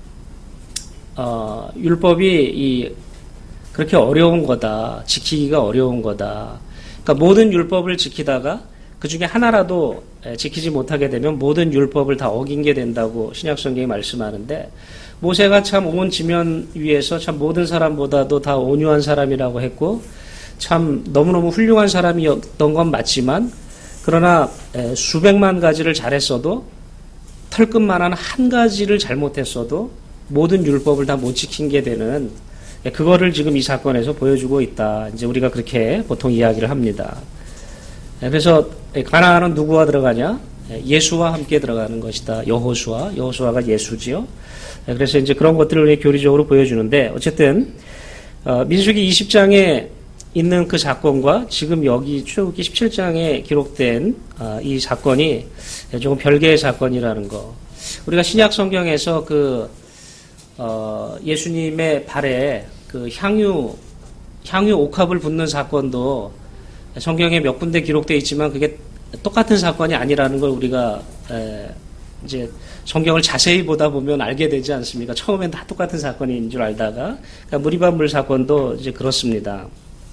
어, 율법이 이 그렇게 어려운 거다. 지키기가 어려운 거다. 그러니까 모든 율법을 지키다가 그 중에 하나라도 지키지 못하게 되면 모든 율법을 다 어긴 게 된다고 신약성경이 말씀하는데, 모세가 참 온 지면 위에서 참 모든 사람보다도 다 온유한 사람이라고 했고 참 너무너무 훌륭한 사람이었던 건 맞지만, 그러나 수백만 가지를 잘했어도 털끝만한 한 가지를 잘못했어도 모든 율법을 다 못 지킨 게 되는, 그거를 지금 이 사건에서 보여주고 있다. 이제 우리가 그렇게 보통 이야기를 합니다. 그래서 가나안은 누구와 들어가냐? 예수와 함께 들어가는 것이다. 여호수아, 여호수아가 예수지요. 그래서 이제 그런 것들을 교리적으로 보여주는데, 어쨌든 민수기 이십 장에 있는 그 사건과 지금 여기 출애굽기 십칠 장에 기록된 이 사건이 조금 별개의 사건이라는 거. 우리가 신약 성경에서 그 어, 예수님의 발에 그 향유 향유 옥합을 붓는 사건도 성경에 몇 군데 기록되어 있지만 그게 똑같은 사건이 아니라는 걸 우리가 에, 이제 성경을 자세히 보다 보면 알게 되지 않습니까? 처음엔 다 똑같은 사건인 줄 알다가 그러니까 무리반물 사건도 이제 그렇습니다.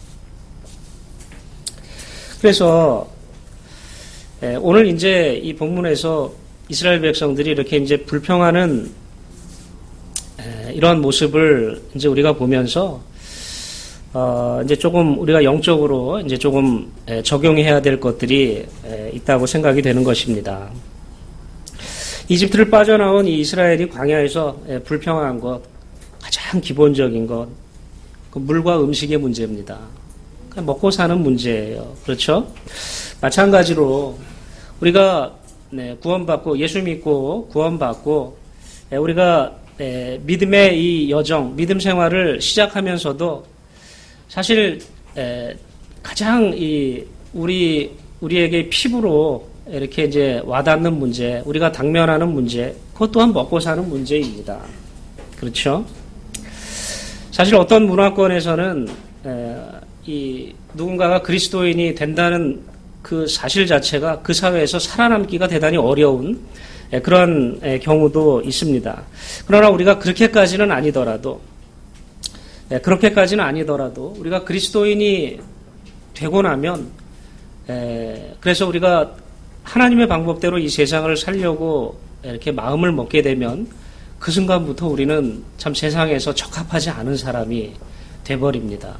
그래서 에, 오늘 이제 이 본문에서 이스라엘 백성들이 이렇게 이제 불평하는 에, 이런 모습을 이제 우리가 보면서 어, 이제 조금 우리가 영적으로 이제 조금 에, 적용해야 될 것들이 에, 있다고 생각이 되는 것입니다. 이집트를 빠져나온 이 이스라엘이 광야에서 에, 불평한 것 가장 기본적인 것 그 물과 음식의 문제입니다. 그냥 먹고 사는 문제예요. 그렇죠? 마찬가지로 우리가 네, 구원받고 예수 믿고 구원받고 에, 우리가 에, 믿음의 이 여정, 믿음 생활을 시작하면서도 사실 에, 가장 이 우리 우리에게 피부로 이렇게 이제 와닿는 문제, 우리가 당면하는 문제, 그것 또한 먹고 사는 문제입니다. 그렇죠? 사실 어떤 문화권에서는 에, 이 누군가가 그리스도인이 된다는 그 사실 자체가 그 사회에서 살아남기가 대단히 어려운 에, 그런 에, 경우도 있습니다. 그러나 우리가 그렇게까지는 아니더라도 에, 그렇게까지는 아니더라도 우리가 그리스도인이 되고 나면 에, 그래서 우리가 하나님의 방법대로 이 세상을 살려고 이렇게 마음을 먹게 되면 그 순간부터 우리는 참 세상에서 적합하지 않은 사람이 돼버립니다.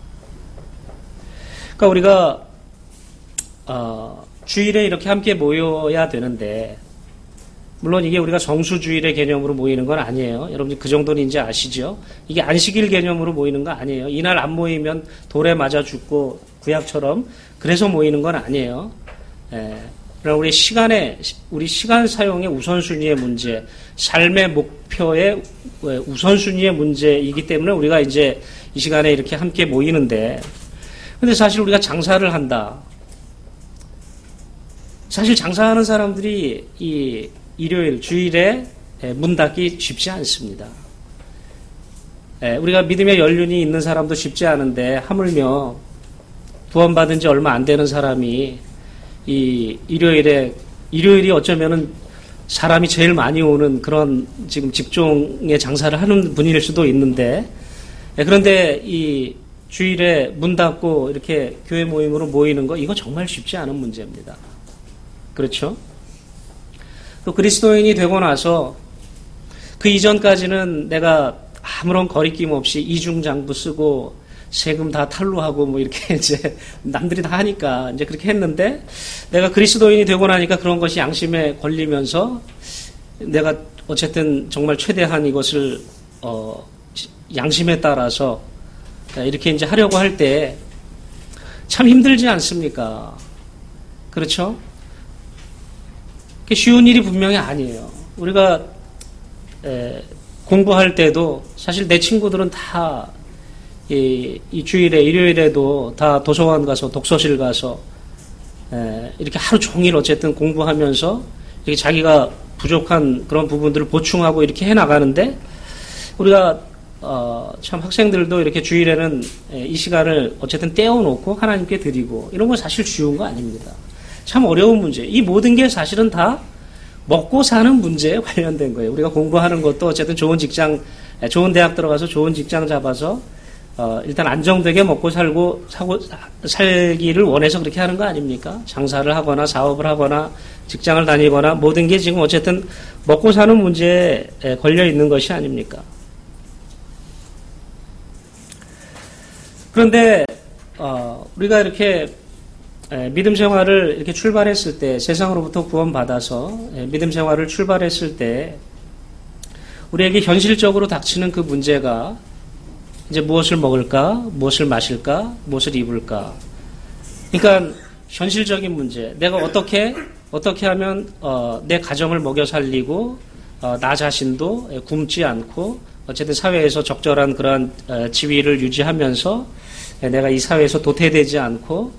그러니까 우리가 어, 주일에 이렇게 함께 모여야 되는데 물론 이게 우리가 성수주일의 개념으로 모이는 건 아니에요. 여러분들 그 정도는 이제 아시죠? 이게 안식일 개념으로 모이는 거 아니에요. 이날 안 모이면 돌에 맞아 죽고 구약처럼 그래서 모이는 건 아니에요. 예. 그러나 우리 시간의 우리 시간 사용의 우선순위의 문제, 삶의 목표의 우선순위의 문제이기 때문에 우리가 이제 이 시간에 이렇게 함께 모이는데, 근데 사실 우리가 장사를 한다. 사실 장사하는 사람들이 이 일요일, 주일에 문 닫기 쉽지 않습니다. 우리가 믿음의 연륜이 있는 사람도 쉽지 않은데 하물며 구원받은 지 얼마 안 되는 사람이 이 일요일에, 일요일이 어쩌면은 사람이 제일 많이 오는 그런 지금 직종의 장사를 하는 분일 수도 있는데, 그런데 이 주일에 문 닫고 이렇게 교회 모임으로 모이는 거, 이거 정말 쉽지 않은 문제입니다. 그렇죠? 또 그리스도인이 되고 나서 그 이전까지는 내가 아무런 거리낌 없이 이중장부 쓰고 세금 다 탈루하고 뭐 이렇게 이제 남들이 다 하니까 이제 그렇게 했는데, 내가 그리스도인이 되고 나니까 그런 것이 양심에 걸리면서 내가 어쨌든 정말 최대한 이것을 어 양심에 따라서 이렇게 이제 하려고 할 때 참 힘들지 않습니까? 그렇죠? 쉬운 일이 분명히 아니에요. 우리가 에, 공부할 때도 사실 내 친구들은 다 이, 이 주일에, 일요일에도 다 도서관 가서, 독서실 가서, 에, 이렇게 하루 종일 어쨌든 공부하면서, 이렇게 자기가 부족한 그런 부분들을 보충하고 이렇게 해 나가는데, 우리가, 어, 참 학생들도 이렇게 주일에는 에, 이 시간을 어쨌든 떼어놓고 하나님께 드리고, 이런 건 사실 쉬운 거 아닙니다. 참 어려운 문제. 이 모든 게 사실은 다 먹고 사는 문제에 관련된 거예요. 우리가 공부하는 것도 어쨌든 좋은 직장, 좋은 대학 들어가서 좋은 직장 잡아서, 어, 일단 안정되게 먹고 살고, 사고, 살기를 원해서 그렇게 하는 거 아닙니까? 장사를 하거나 사업을 하거나 직장을 다니거나 모든 게 지금 어쨌든 먹고 사는 문제에 걸려 있는 것이 아닙니까? 그런데, 어, 우리가 이렇게 에, 믿음 생활을 이렇게 출발했을 때, 세상으로부터 구원받아서 에, 믿음 생활을 출발했을 때, 우리에게 현실적으로 닥치는 그 문제가 이제 무엇을 먹을까, 무엇을 마실까, 무엇을 입을까. 그러니까 현실적인 문제. 내가 어떻게 어떻게 하면 어, 내 가정을 먹여 살리고 어, 나 자신도 굶지 않고 어쨌든 사회에서 적절한 그러한 어, 지위를 유지하면서 내가 이 사회에서 도태되지 않고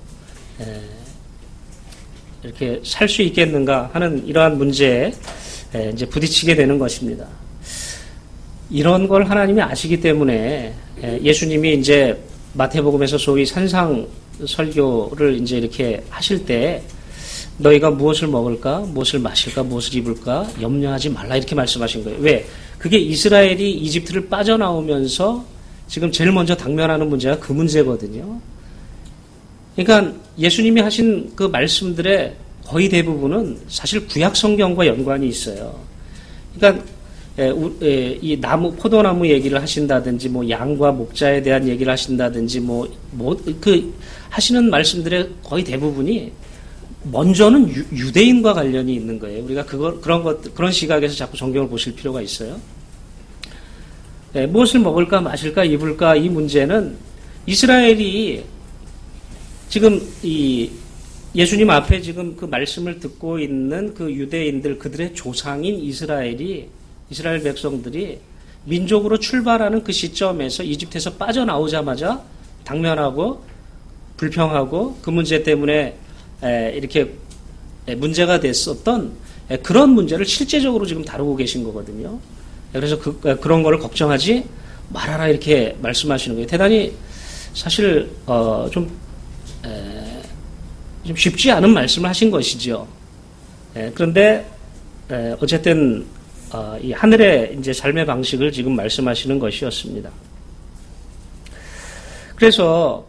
이렇게 살 수 있겠는가 하는 이러한 문제에 이제 부딪히게 되는 것입니다. 이런 걸 하나님이 아시기 때문에 예수님이 이제 마태복음에서 소위 산상 설교를 이제 이렇게 하실 때 너희가 무엇을 먹을까, 무엇을 마실까, 무엇을 입을까 염려하지 말라 이렇게 말씀하신 거예요. 왜? 그게 이스라엘이 이집트를 빠져나오면서 지금 제일 먼저 당면하는 문제가 그 문제거든요. 그러니까 예수님이 하신 그 말씀들의 거의 대부분은 사실 구약 성경과 연관이 있어요. 그러니까 이 나무, 포도나무 얘기를 하신다든지, 뭐, 양과 목자에 대한 얘기를 하신다든지, 뭐, 뭐, 그, 하시는 말씀들의 거의 대부분이, 먼저는 유, 유대인과 관련이 있는 거예요. 우리가 그거, 그런 것, 그런 시각에서 자꾸 성경을 보실 필요가 있어요. 네, 무엇을 먹을까, 마실까, 입을까, 이 문제는 이스라엘이 지금 이, 예수님 앞에 지금 그 말씀을 듣고 있는 그 유대인들, 그들의 조상인 이스라엘이 이스라엘 백성들이 민족으로 출발하는 그 시점에서 이집트에서 빠져나오자마자 당면하고 불평하고 그 문제 때문에 이렇게 문제가 됐었던 그런 문제를 실제적으로 지금 다루고 계신 거거든요. 그래서 그, 그런 거를 걱정하지 말아라 이렇게 말씀하시는 거예요. 대단히 사실 어, 좀, 에, 좀 쉽지 않은 말씀을 하신 것이죠. 에, 그런데 에, 어쨌든 어, 이 하늘의 이제 삶의 방식을 지금 말씀하시는 것이었습니다. 그래서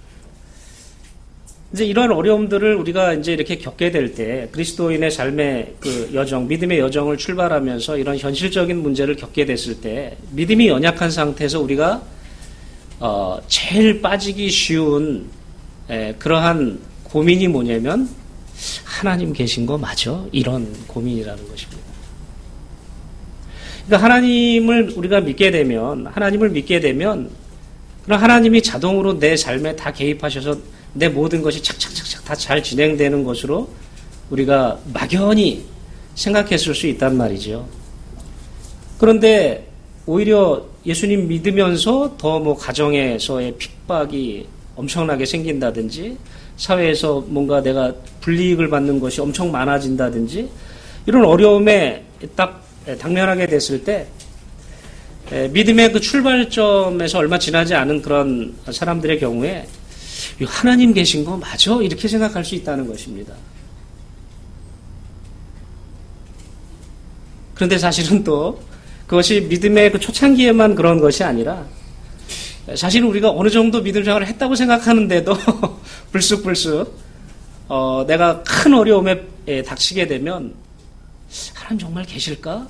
이제 이러한 어려움들을 우리가 이제 이렇게 겪게 될 때 그리스도인의 삶의 그 여정, 믿음의 여정을 출발하면서 이런 현실적인 문제를 겪게 됐을 때 믿음이 연약한 상태에서 우리가 어, 제일 빠지기 쉬운 에, 그러한 고민이 뭐냐면 하나님 계신 거 맞아? 이런 고민이라는 것입니다. 그러니까 하나님을 우리가 믿게 되면, 하나님을 믿게 되면, 그럼 하나님이 자동으로 내 삶에 다 개입하셔서 내 모든 것이 착착착착 다 잘 진행되는 것으로 우리가 막연히 생각했을 수 있단 말이죠. 그런데 오히려 예수님 믿으면서 더 뭐 가정에서의 핍박이 엄청나게 생긴다든지, 사회에서 뭔가 내가 불이익을 받는 것이 엄청 많아진다든지, 이런 어려움에 딱 당면하게 됐을 때 믿음의 그 출발점에서 얼마 지나지 않은 그런 사람들의 경우에 하나님 계신 거 맞아? 이렇게 생각할 수 있다는 것입니다. 그런데 사실은 또 그것이 믿음의 그 초창기에만 그런 것이 아니라 사실은 우리가 어느 정도 믿음 생활을 했다고 생각하는데도 불쑥불쑥 어, 내가 큰 어려움에 닥치게 되면 하나님 정말 계실까?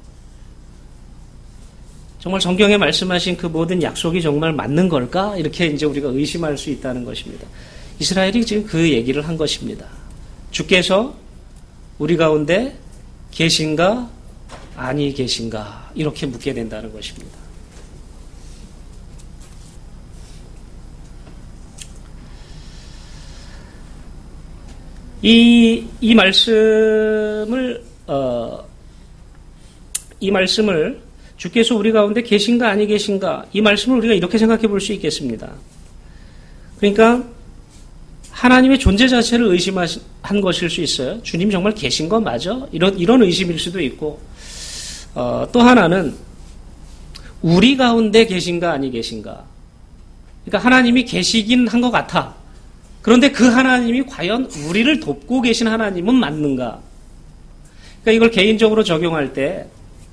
정말 성경에 말씀하신 그 모든 약속이 정말 맞는 걸까? 이렇게 이제 우리가 의심할 수 있다는 것입니다. 이스라엘이 지금 그 얘기를 한 것입니다. 주께서 우리 가운데 계신가? 아니 계신가? 이렇게 묻게 된다는 것입니다. 이, 이 말씀을 어, 이 말씀을 주께서 우리 가운데 계신가 아니 계신가 이 말씀을 우리가 이렇게 생각해 볼 수 있겠습니다. 그러니까 하나님의 존재 자체를 의심한 것일 수 있어요. 주님 정말 계신 거 맞아? 이런 이런 의심일 수도 있고 어, 또 하나는 우리 가운데 계신가 아니 계신가. 그러니까 하나님이 계시긴 한 것 같아. 그런데 그 하나님이 과연 우리를 돕고 계신 하나님은 맞는가? 그러니까 이걸 개인적으로 적용할 때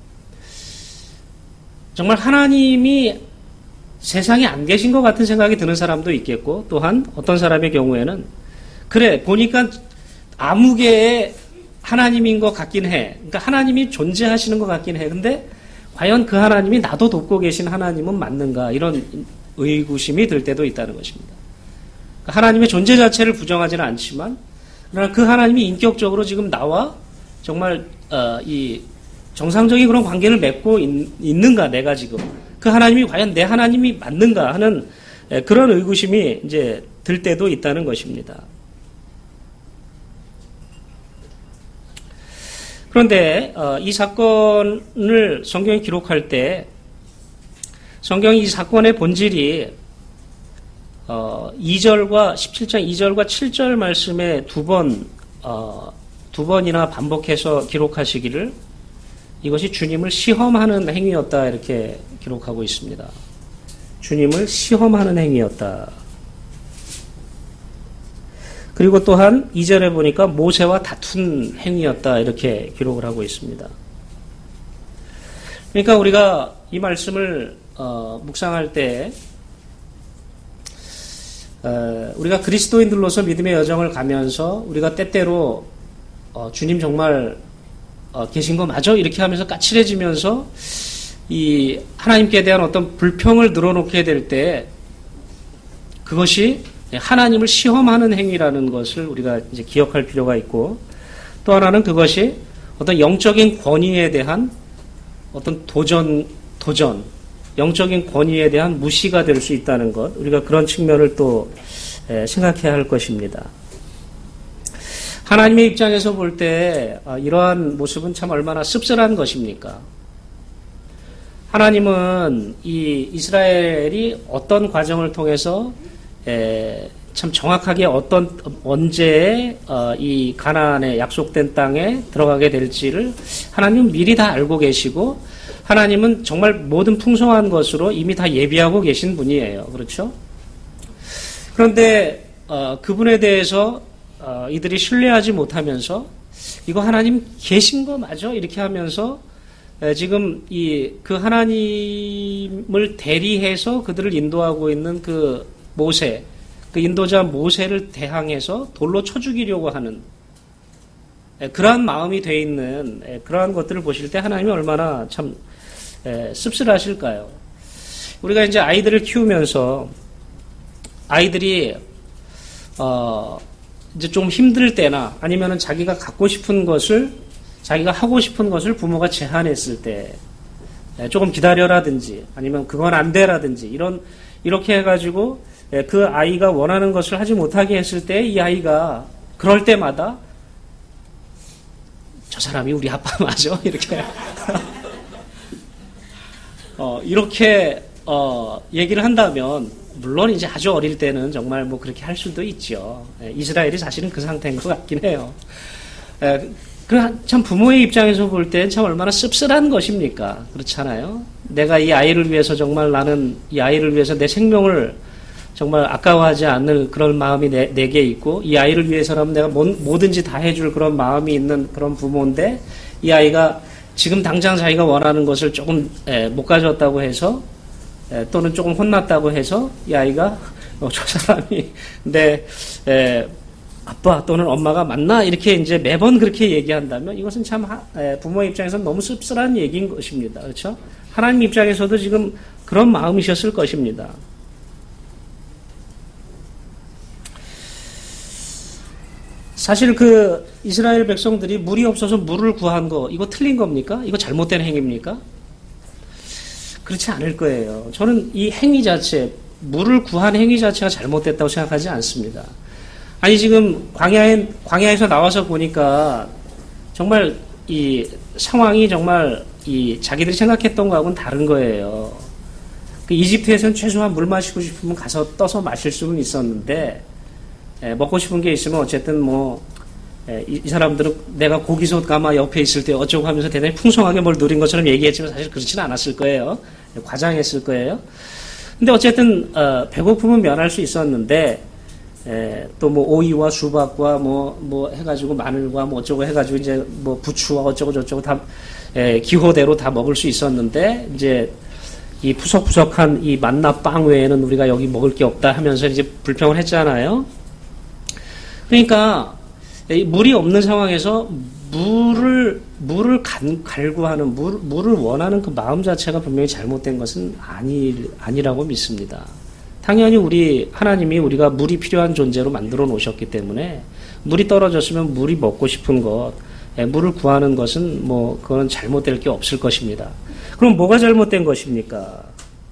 정말 하나님이 세상에 안 계신 것 같은 생각이 드는 사람도 있겠고, 또한 어떤 사람의 경우에는 그래 보니까 아무개의 하나님인 것 같긴 해. 그러니까 하나님이 존재하시는 것 같긴 해. 근데 과연 그 하나님이 나도 돕고 계신 하나님은 맞는가? 이런 의구심이 들 때도 있다는 것입니다. 그러니까 하나님의 존재 자체를 부정하지는 않지만 그러나 그 하나님이 인격적으로 지금 나와 정말 어, 이 정상적인 그런 관계를 맺고 있, 있는가 내가 지금 그 하나님이 과연 내 하나님이 맞는가 하는 그런 의구심이 이제 들 때도 있다는 것입니다. 그런데 어, 이 사건을 성경이 기록할 때 성경이 이 사건의 본질이 어, 이 절과 십칠 장 이 절과 칠 절 말씀에 두 번, 어, 두 번이나 반복해서 기록하시기를 이것이 주님을 시험하는 행위였다 이렇게 기록하고 있습니다. 주님을 시험하는 행위였다. 그리고 또한 이 절에 보니까 모세와 다툰 행위였다 이렇게 기록을 하고 있습니다. 그러니까 우리가 이 말씀을 어, 묵상할 때 어, 우리가 그리스도인들로서 믿음의 여정을 가면서 우리가 때때로 어, 주님 정말 어, 계신 거 맞아? 이렇게 하면서 까칠해지면서 이 하나님께 대한 어떤 불평을 늘어놓게 될 때 그것이 하나님을 시험하는 행위라는 것을 우리가 이제 기억할 필요가 있고, 또 하나는 그것이 어떤 영적인 권위에 대한 어떤 도전, 도전, 영적인 권위에 대한 무시가 될 수 있다는 것, 우리가 그런 측면을 또 생각해야 할 것입니다. 하나님의 입장에서 볼 때 이러한 모습은 참 얼마나 씁쓸한 것입니까? 하나님은 이 이스라엘이 어떤 과정을 통해서 참 정확하게 어떤 언제 이 가나안의 약속된 땅에 들어가게 될지를 하나님은 미리 다 알고 계시고, 하나님은 정말 모든 풍성한 것으로 이미 다 예비하고 계신 분이에요. 그렇죠? 그런데 그분에 대해서 어, 이들이 신뢰하지 못하면서 이거 하나님 계신 거 맞아? 이렇게 하면서 에, 지금 이 그 하나님을 대리해서 그들을 인도하고 있는 그 모세, 그 인도자 모세를 대항해서 돌로 쳐 죽이려고 하는 에, 그러한 마음이 돼 있는 에, 그러한 것들을 보실 때 하나님이 얼마나 참 에, 씁쓸하실까요? 우리가 이제 아이들을 키우면서 아이들이 어 이제 좀 힘들 때나 아니면은 자기가 갖고 싶은 것을, 자기가 하고 싶은 것을 부모가 제한했을 때 조금 기다려라든지 아니면 그건 안 돼라든지 이런, 이렇게 해가지고 그 아이가 원하는 것을 하지 못하게 했을 때 이 아이가 그럴 때마다 저 사람이 우리 아빠 맞아? 이렇게. 어, 이렇게, 어, 얘기를 한다면 물론 이제 아주 어릴 때는 정말 뭐 그렇게 할 수도 있죠. 이스라엘이 사실은 그 상태인 것 같긴 해요. 참 부모의 입장에서 볼 때 참 얼마나 씁쓸한 것입니까? 그렇잖아요. 내가 이 아이를 위해서 정말 나는 이 아이를 위해서 내 생명을 정말 아까워하지 않을 그런 마음이 내, 내게 있고, 이 아이를 위해서라면 내가 뭐, 뭐든지 다 해줄 그런 마음이 있는 그런 부모인데, 이 아이가 지금 당장 자기가 원하는 것을 조금 에, 못 가졌다고 해서 에, 또는 조금 혼났다고 해서 이 아이가 어, 저 사람이 내 에, 아빠 또는 엄마가 맞나 이렇게 이제 매번 그렇게 얘기한다면 이것은 참 하, 에, 부모의 입장에서는 너무 씁쓸한 얘기인 것입니다. 그렇죠? 하나님 입장에서도 지금 그런 마음이셨을 것입니다. 사실 그 이스라엘 백성들이 물이 없어서 물을 구한 거 이거 틀린 겁니까? 이거 잘못된 행위입니까? 그렇지 않을 거예요. 저는 이 행위 자체, 물을 구한 행위 자체가 잘못됐다고 생각하지 않습니다. 아니 지금 광야에, 광야에서 나와서 보니까 정말 이 상황이 정말 이 자기들이 생각했던 거하고는 다른 거예요. 그 이집트에서는 최소한 물 마시고 싶으면 가서 떠서 마실 수는 있었는데, 에, 먹고 싶은 게 있으면 어쨌든 뭐, 에, 이, 이 사람들은 내가 고기솥 가마 옆에 있을 때 어쩌고 하면서 대단히 풍성하게 뭘 누린 것처럼 얘기했지만 사실 그렇지는 않았을 거예요. 과장했을 거예요. 근데 어쨌든, 어, 배고픔은 면할 수 있었는데, 또 뭐 오이와 수박과 뭐, 뭐 해가지고 마늘과 뭐 어쩌고 해가지고 이제 뭐 부추와 어쩌고 저쩌고 다, 에, 기호대로 다 먹을 수 있었는데, 이제 이 푸석푸석한 이 만나 빵 외에는 우리가 여기 먹을 게 없다 하면서 이제 불평을 했잖아요. 그러니까 물이 없는 상황에서 물을 물을 간, 갈구하는 물, 물을 원하는 그 마음 자체가 분명히 잘못된 것은 아니 아니라고 믿습니다. 당연히 우리 하나님이 우리가 물이 필요한 존재로 만들어 놓으셨기 때문에 물이 떨어졌으면 물이 먹고 싶은 것, 물을 구하는 것은 뭐 그건 잘못될 게 없을 것입니다. 그럼 뭐가 잘못된 것입니까?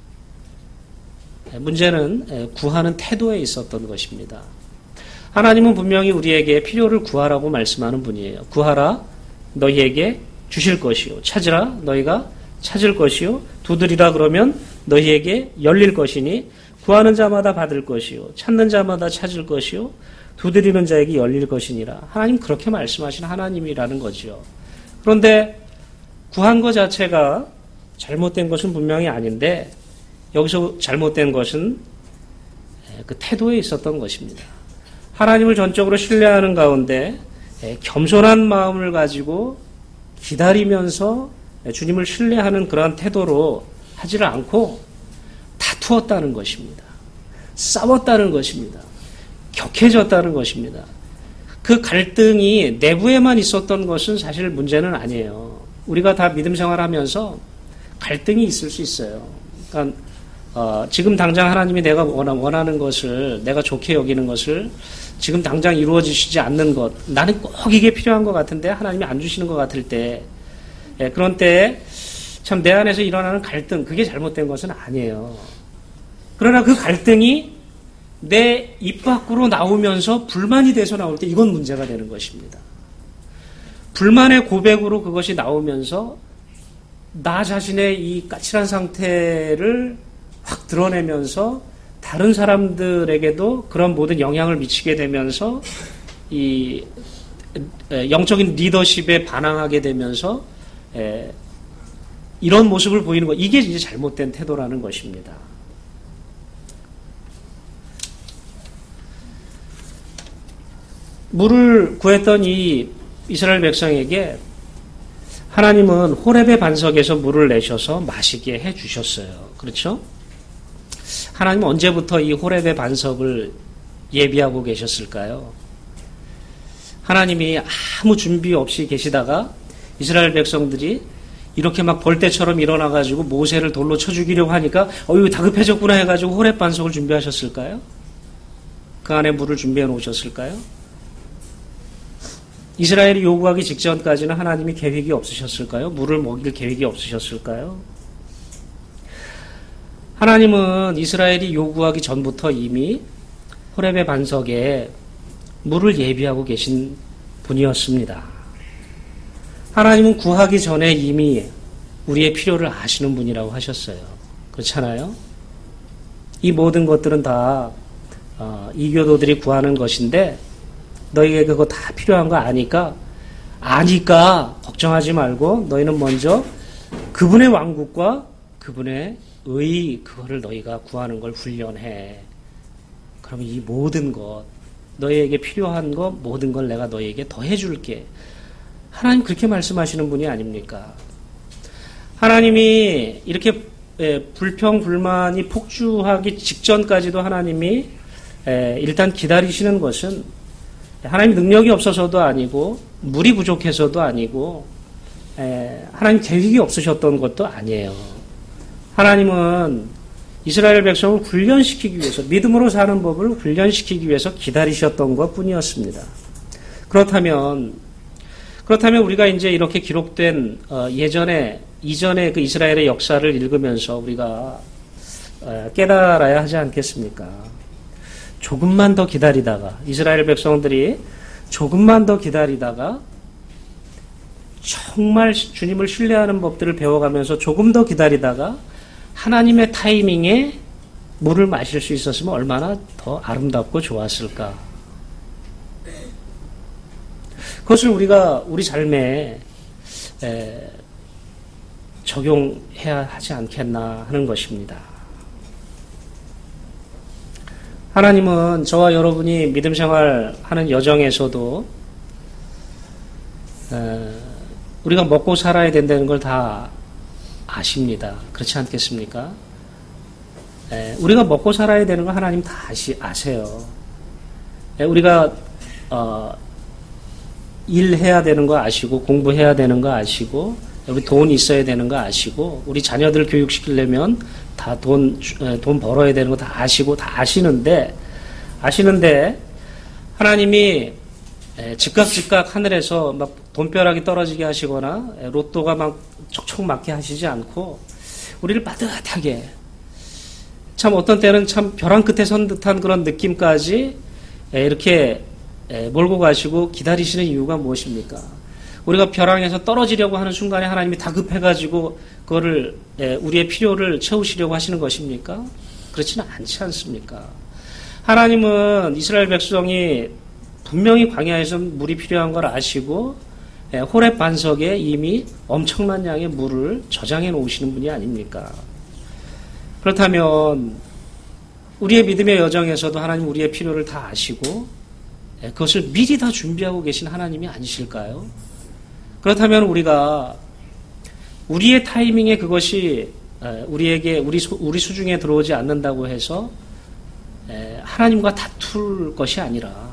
문제는 구하는 태도에 있었던 것입니다. 하나님은 분명히 우리에게 필요를 구하라고 말씀하는 분이에요. 구하라 너희에게 주실 것이요, 찾으라 너희가 찾을 것이요, 두드리라 그러면 너희에게 열릴 것이니 구하는 자마다 받을 것이요 찾는 자마다 찾을 것이요 두드리는 자에게 열릴 것이니라. 하나님 그렇게 말씀하신 하나님이라는 거죠. 그런데 구한 것 자체가 잘못된 것은 분명히 아닌데 여기서 잘못된 것은 그 태도에 있었던 것입니다. 하나님을 전적으로 신뢰하는 가운데 겸손한 마음을 가지고 기다리면서 주님을 신뢰하는 그러한 태도로 하지를 않고 다투었다는 것입니다. 싸웠다는 것입니다. 격해졌다는 것입니다. 그 갈등이 내부에만 있었던 것은 사실 문제는 아니에요. 우리가 다 믿음 생활하면서 갈등이 있을 수 있어요. 그러니까 어, 지금 당장 하나님이 내가 원하는 것을, 내가 좋게 여기는 것을 지금 당장 이루어지시지 않는 것, 나는 꼭 이게 필요한 것 같은데 하나님이 안 주시는 것 같을 때, 예, 그런 때 참 내 안에서 일어나는 갈등, 그게 잘못된 것은 아니에요. 그러나 그 갈등이 내 입 밖으로 나오면서 불만이 돼서 나올 때 이건 문제가 되는 것입니다. 불만의 고백으로 그것이 나오면서 나 자신의 이 까칠한 상태를 확 드러내면서 다른 사람들에게도 그런 모든 영향을 미치게 되면서 이 영적인 리더십에 반항하게 되면서 이런 모습을 보이는 것, 이게 이제 잘못된 태도라는 것입니다. 물을 구했던 이 이스라엘 백성에게 하나님은 호렙의 반석에서 물을 내셔서 마시게 해 주셨어요. 그렇죠? 하나님은 언제부터 이 호렙의 반석을 예비하고 계셨을까요? 하나님이 아무 준비 없이 계시다가 이스라엘 백성들이 이렇게 막 벌떼처럼 일어나가지고 모세를 돌로 쳐 죽이려고 하니까 어휴 다급해졌구나 해가지고 호렙 반석을 준비하셨을까요? 그 안에 물을 준비해 놓으셨을까요? 이스라엘이 요구하기 직전까지는 하나님이 계획이 없으셨을까요? 물을 먹일 계획이 없으셨을까요? 하나님은 이스라엘이 요구하기 전부터 이미 호렙의 반석에 물을 예비하고 계신 분이었습니다. 하나님은 구하기 전에 이미 우리의 필요를 아시는 분이라고 하셨어요. 그렇잖아요? 이 모든 것들은 다 어, 이교도들이 구하는 것인데 너희에게 그거 다 필요한 거 아니까 아니까 걱정하지 말고 너희는 먼저 그분의 왕국과 그분의 의, 그거를 너희가 구하는 걸 훈련해. 그러면 이 모든 것, 너희에게 필요한 것, 모든 걸 내가 너희에게 더 해줄게. 하나님 그렇게 말씀하시는 분이 아닙니까? 하나님이 이렇게 불평, 불만이 폭주하기 직전까지도 하나님이 일단 기다리시는 것은 하나님 능력이 없어서도 아니고, 물이 부족해서도 아니고, 하나님 계획이 없으셨던 것도 아니에요. 하나님은 이스라엘 백성을 훈련시키기 위해서, 믿음으로 사는 법을 훈련시키기 위해서 기다리셨던 것 뿐이었습니다. 그렇다면, 그렇다면 우리가 이제 이렇게 기록된 예전에, 이전의 그 이스라엘의 역사를 읽으면서 우리가 깨달아야 하지 않겠습니까? 조금만 더 기다리다가, 이스라엘 백성들이 조금만 더 기다리다가 정말 주님을 신뢰하는 법들을 배워가면서 조금 더 기다리다가 하나님의 타이밍에 물을 마실 수 있었으면 얼마나 더 아름답고 좋았을까. 그것을 우리가 우리 삶에 에, 적용해야 하지 않겠나 하는 것입니다. 하나님은 저와 여러분이 믿음 생활하는 여정에서도 에, 우리가 먹고 살아야 된다는 걸 다 아십니다. 그렇지 않겠습니까? 에, 우리가 먹고 살아야 되는 걸 하나님 다 아시, 아세요. 에, 우리가 어, 일해야 되는 거 아시고, 공부해야 되는 거 아시고, 우리 돈 있어야 되는 거 아시고, 우리 자녀들 교육시키려면 다 돈, 돈 벌어야 되는 거 다 아시고, 다 아시는데, 아시는데, 하나님이 즉각 즉각 하늘에서 막 돈벼락이 떨어지게 하시거나, 로또가 막 촉촉 맞게 하시지 않고, 우리를 빠듯하게, 참 어떤 때는 참 벼랑 끝에 선 듯한 그런 느낌까지 이렇게 몰고 가시고 기다리시는 이유가 무엇입니까? 우리가 벼랑에서 떨어지려고 하는 순간에 하나님이 다급해가지고 그거를 우리의 필요를 채우시려고 하시는 것입니까? 그렇지는 않지 않습니까? 하나님은 이스라엘 백성이 분명히 광야에서 물이 필요한 걸 아시고 호렙 반석에 이미 엄청난 양의 물을 저장해 놓으시는 분이 아닙니까? 그렇다면 우리의 믿음의 여정에서도 하나님 우리의 필요를 다 아시고 그것을 미리 다 준비하고 계신 하나님이 아니실까요? 그렇다면 우리가 우리의 타이밍에 그것이 우리에게 우리 우리 수중에 들어오지 않는다고 해서 하나님과 다툴 것이 아니라,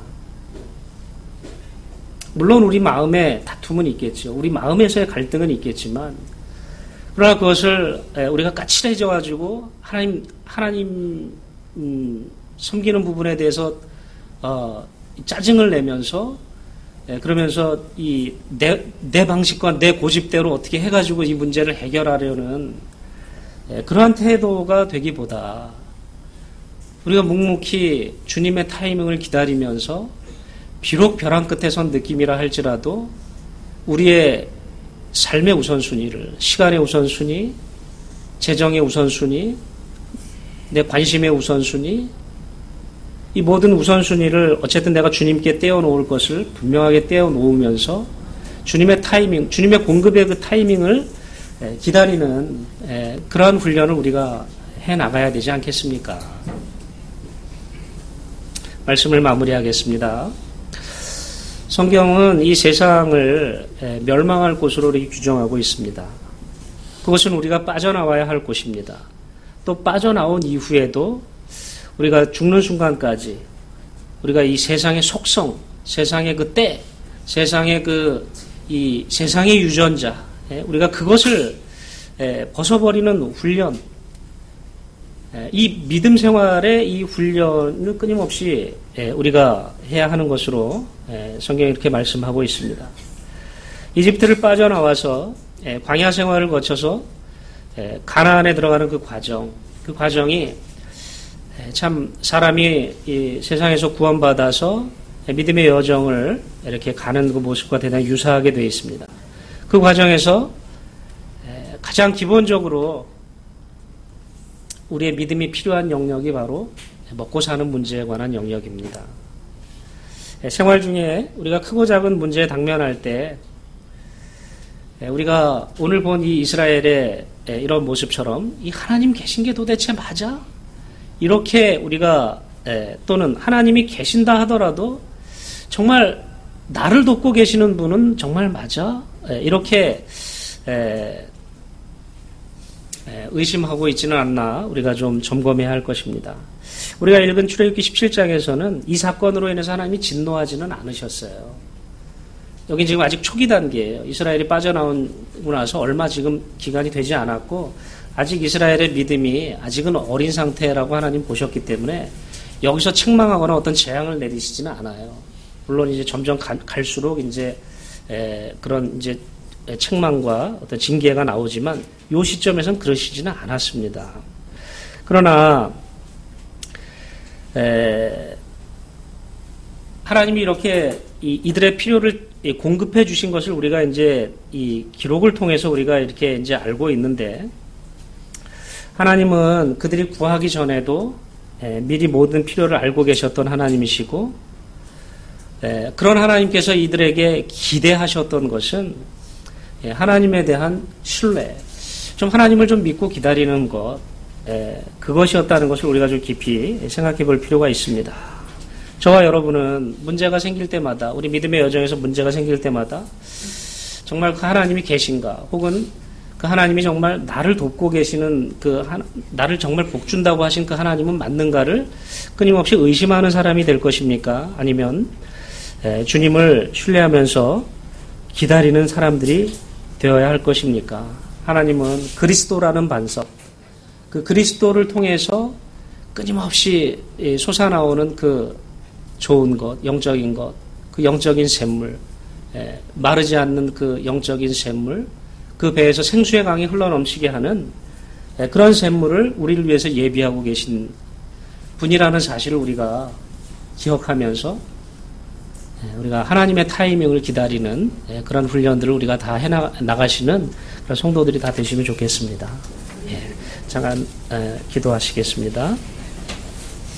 물론 우리 마음에 다툼은 있겠죠. 우리 마음에서의 갈등은 있겠지만, 그러나 그것을 우리가 까칠해져 가지고 하나님 하나님 음, 섬기는 부분에 대해서 어, 짜증을 내면서 예, 그러면서 이 내 내 방식과 내 고집대로 어떻게 해가지고 이 문제를 해결하려는 예, 그러한 태도가 되기보다 우리가 묵묵히 주님의 타이밍을 기다리면서 비록 벼랑 끝에 선 느낌이라 할지라도 우리의 삶의 우선순위를, 시간의 우선순위, 재정의 우선순위, 내 관심의 우선순위, 이 모든 우선순위를 어쨌든 내가 주님께 떼어놓을 것을 분명하게 떼어놓으면서 주님의 타이밍, 주님의 공급의 그 타이밍을 기다리는 그러한 훈련을 우리가 해나가야 되지 않겠습니까? 말씀을 마무리하겠습니다. 성경은 이 세상을 멸망할 곳으로 이렇게 규정하고 있습니다. 그것은 우리가 빠져나와야 할 곳입니다. 또 빠져나온 이후에도 우리가 죽는 순간까지 우리가 이 세상의 속성, 세상의 그 때, 세상의 그 이 세상의 유전자, 우리가 그것을 벗어버리는 훈련, 이 믿음 생활의 이 훈련을 끊임없이 우리가 해야 하는 것으로 성경이 이렇게 말씀하고 있습니다. 이집트를 빠져나와서 광야 생활을 거쳐서 가나안에 들어가는 그 과정, 그 과정이 참 사람이 이 세상에서 구원받아서 믿음의 여정을 이렇게 가는 그 모습과 대단히 유사하게 되어 있습니다. 그 과정에서 가장 기본적으로 우리의 믿음이 필요한 영역이 바로 먹고 사는 문제에 관한 영역입니다. 생활 중에 우리가 크고 작은 문제에 당면할 때 우리가 오늘 본 이 이스라엘의 이런 모습처럼 이 하나님 계신 게 도대체 맞아? 이렇게 우리가 또는 하나님이 계신다 하더라도 정말 나를 돕고 계시는 분은 정말 맞아? 이렇게 의심하고 있지는 않나 우리가 좀 점검해야 할 것입니다. 우리가 읽은 출애굽기 십칠 장에서는 이 사건으로 인해서 하나님이 진노하지는 않으셨어요. 여긴 지금 아직 초기 단계예요. 이스라엘이 빠져나오고 나서 얼마 지금 기간이 되지 않았고 아직 이스라엘의 믿음이 아직은 어린 상태라고 하나님 보셨기 때문에 여기서 책망하거나 어떤 재앙을 내리시지는 않아요. 물론 이제 점점 가, 갈수록 이제 에, 그런 이제 책망과 어떤 징계가 나오지만 이 시점에서는 그러시지는 않았습니다. 그러나 에, 하나님이 이렇게 이, 이들의 필요를 공급해 주신 것을 우리가 이제 이 기록을 통해서 우리가 이렇게 이제 알고 있는데, 하나님은 그들이 구하기 전에도 에, 미리 모든 필요를 알고 계셨던 하나님이시고, 에, 그런 하나님께서 이들에게 기대하셨던 것은 에, 하나님에 대한 신뢰, 좀 하나님을 좀 믿고 기다리는 것, 에, 그것이었다는 것을 우리가 좀 깊이 생각해 볼 필요가 있습니다. 저와 여러분은 문제가 생길 때마다, 우리 믿음의 여정에서 문제가 생길 때마다 정말 그 하나님이 계신가, 혹은 그 하나님이 정말 나를 돕고 계시는 그 하, 나를 정말 복준다고 하신 그 하나님은 맞는가를 끊임없이 의심하는 사람이 될 것입니까? 아니면 에, 주님을 신뢰하면서 기다리는 사람들이 되어야 할 것입니까? 하나님은 그리스도라는 반석, 그 그리스도를 통해서 끊임없이 솟아나오는 그 좋은 것, 영적인 것, 그 영적인 샘물, 에, 마르지 않는 그 영적인 샘물, 그 배에서 생수의 강이 흘러넘치게 하는 에, 그런 샘물을 우리를 위해서 예비하고 계신 분이라는 사실을 우리가 기억하면서 에, 우리가 하나님의 타이밍을 기다리는 에, 그런 훈련들을 우리가 다 해나가시는 그런 성도들이 다 되시면 좋겠습니다. 예, 잠깐 에, 기도하시겠습니다.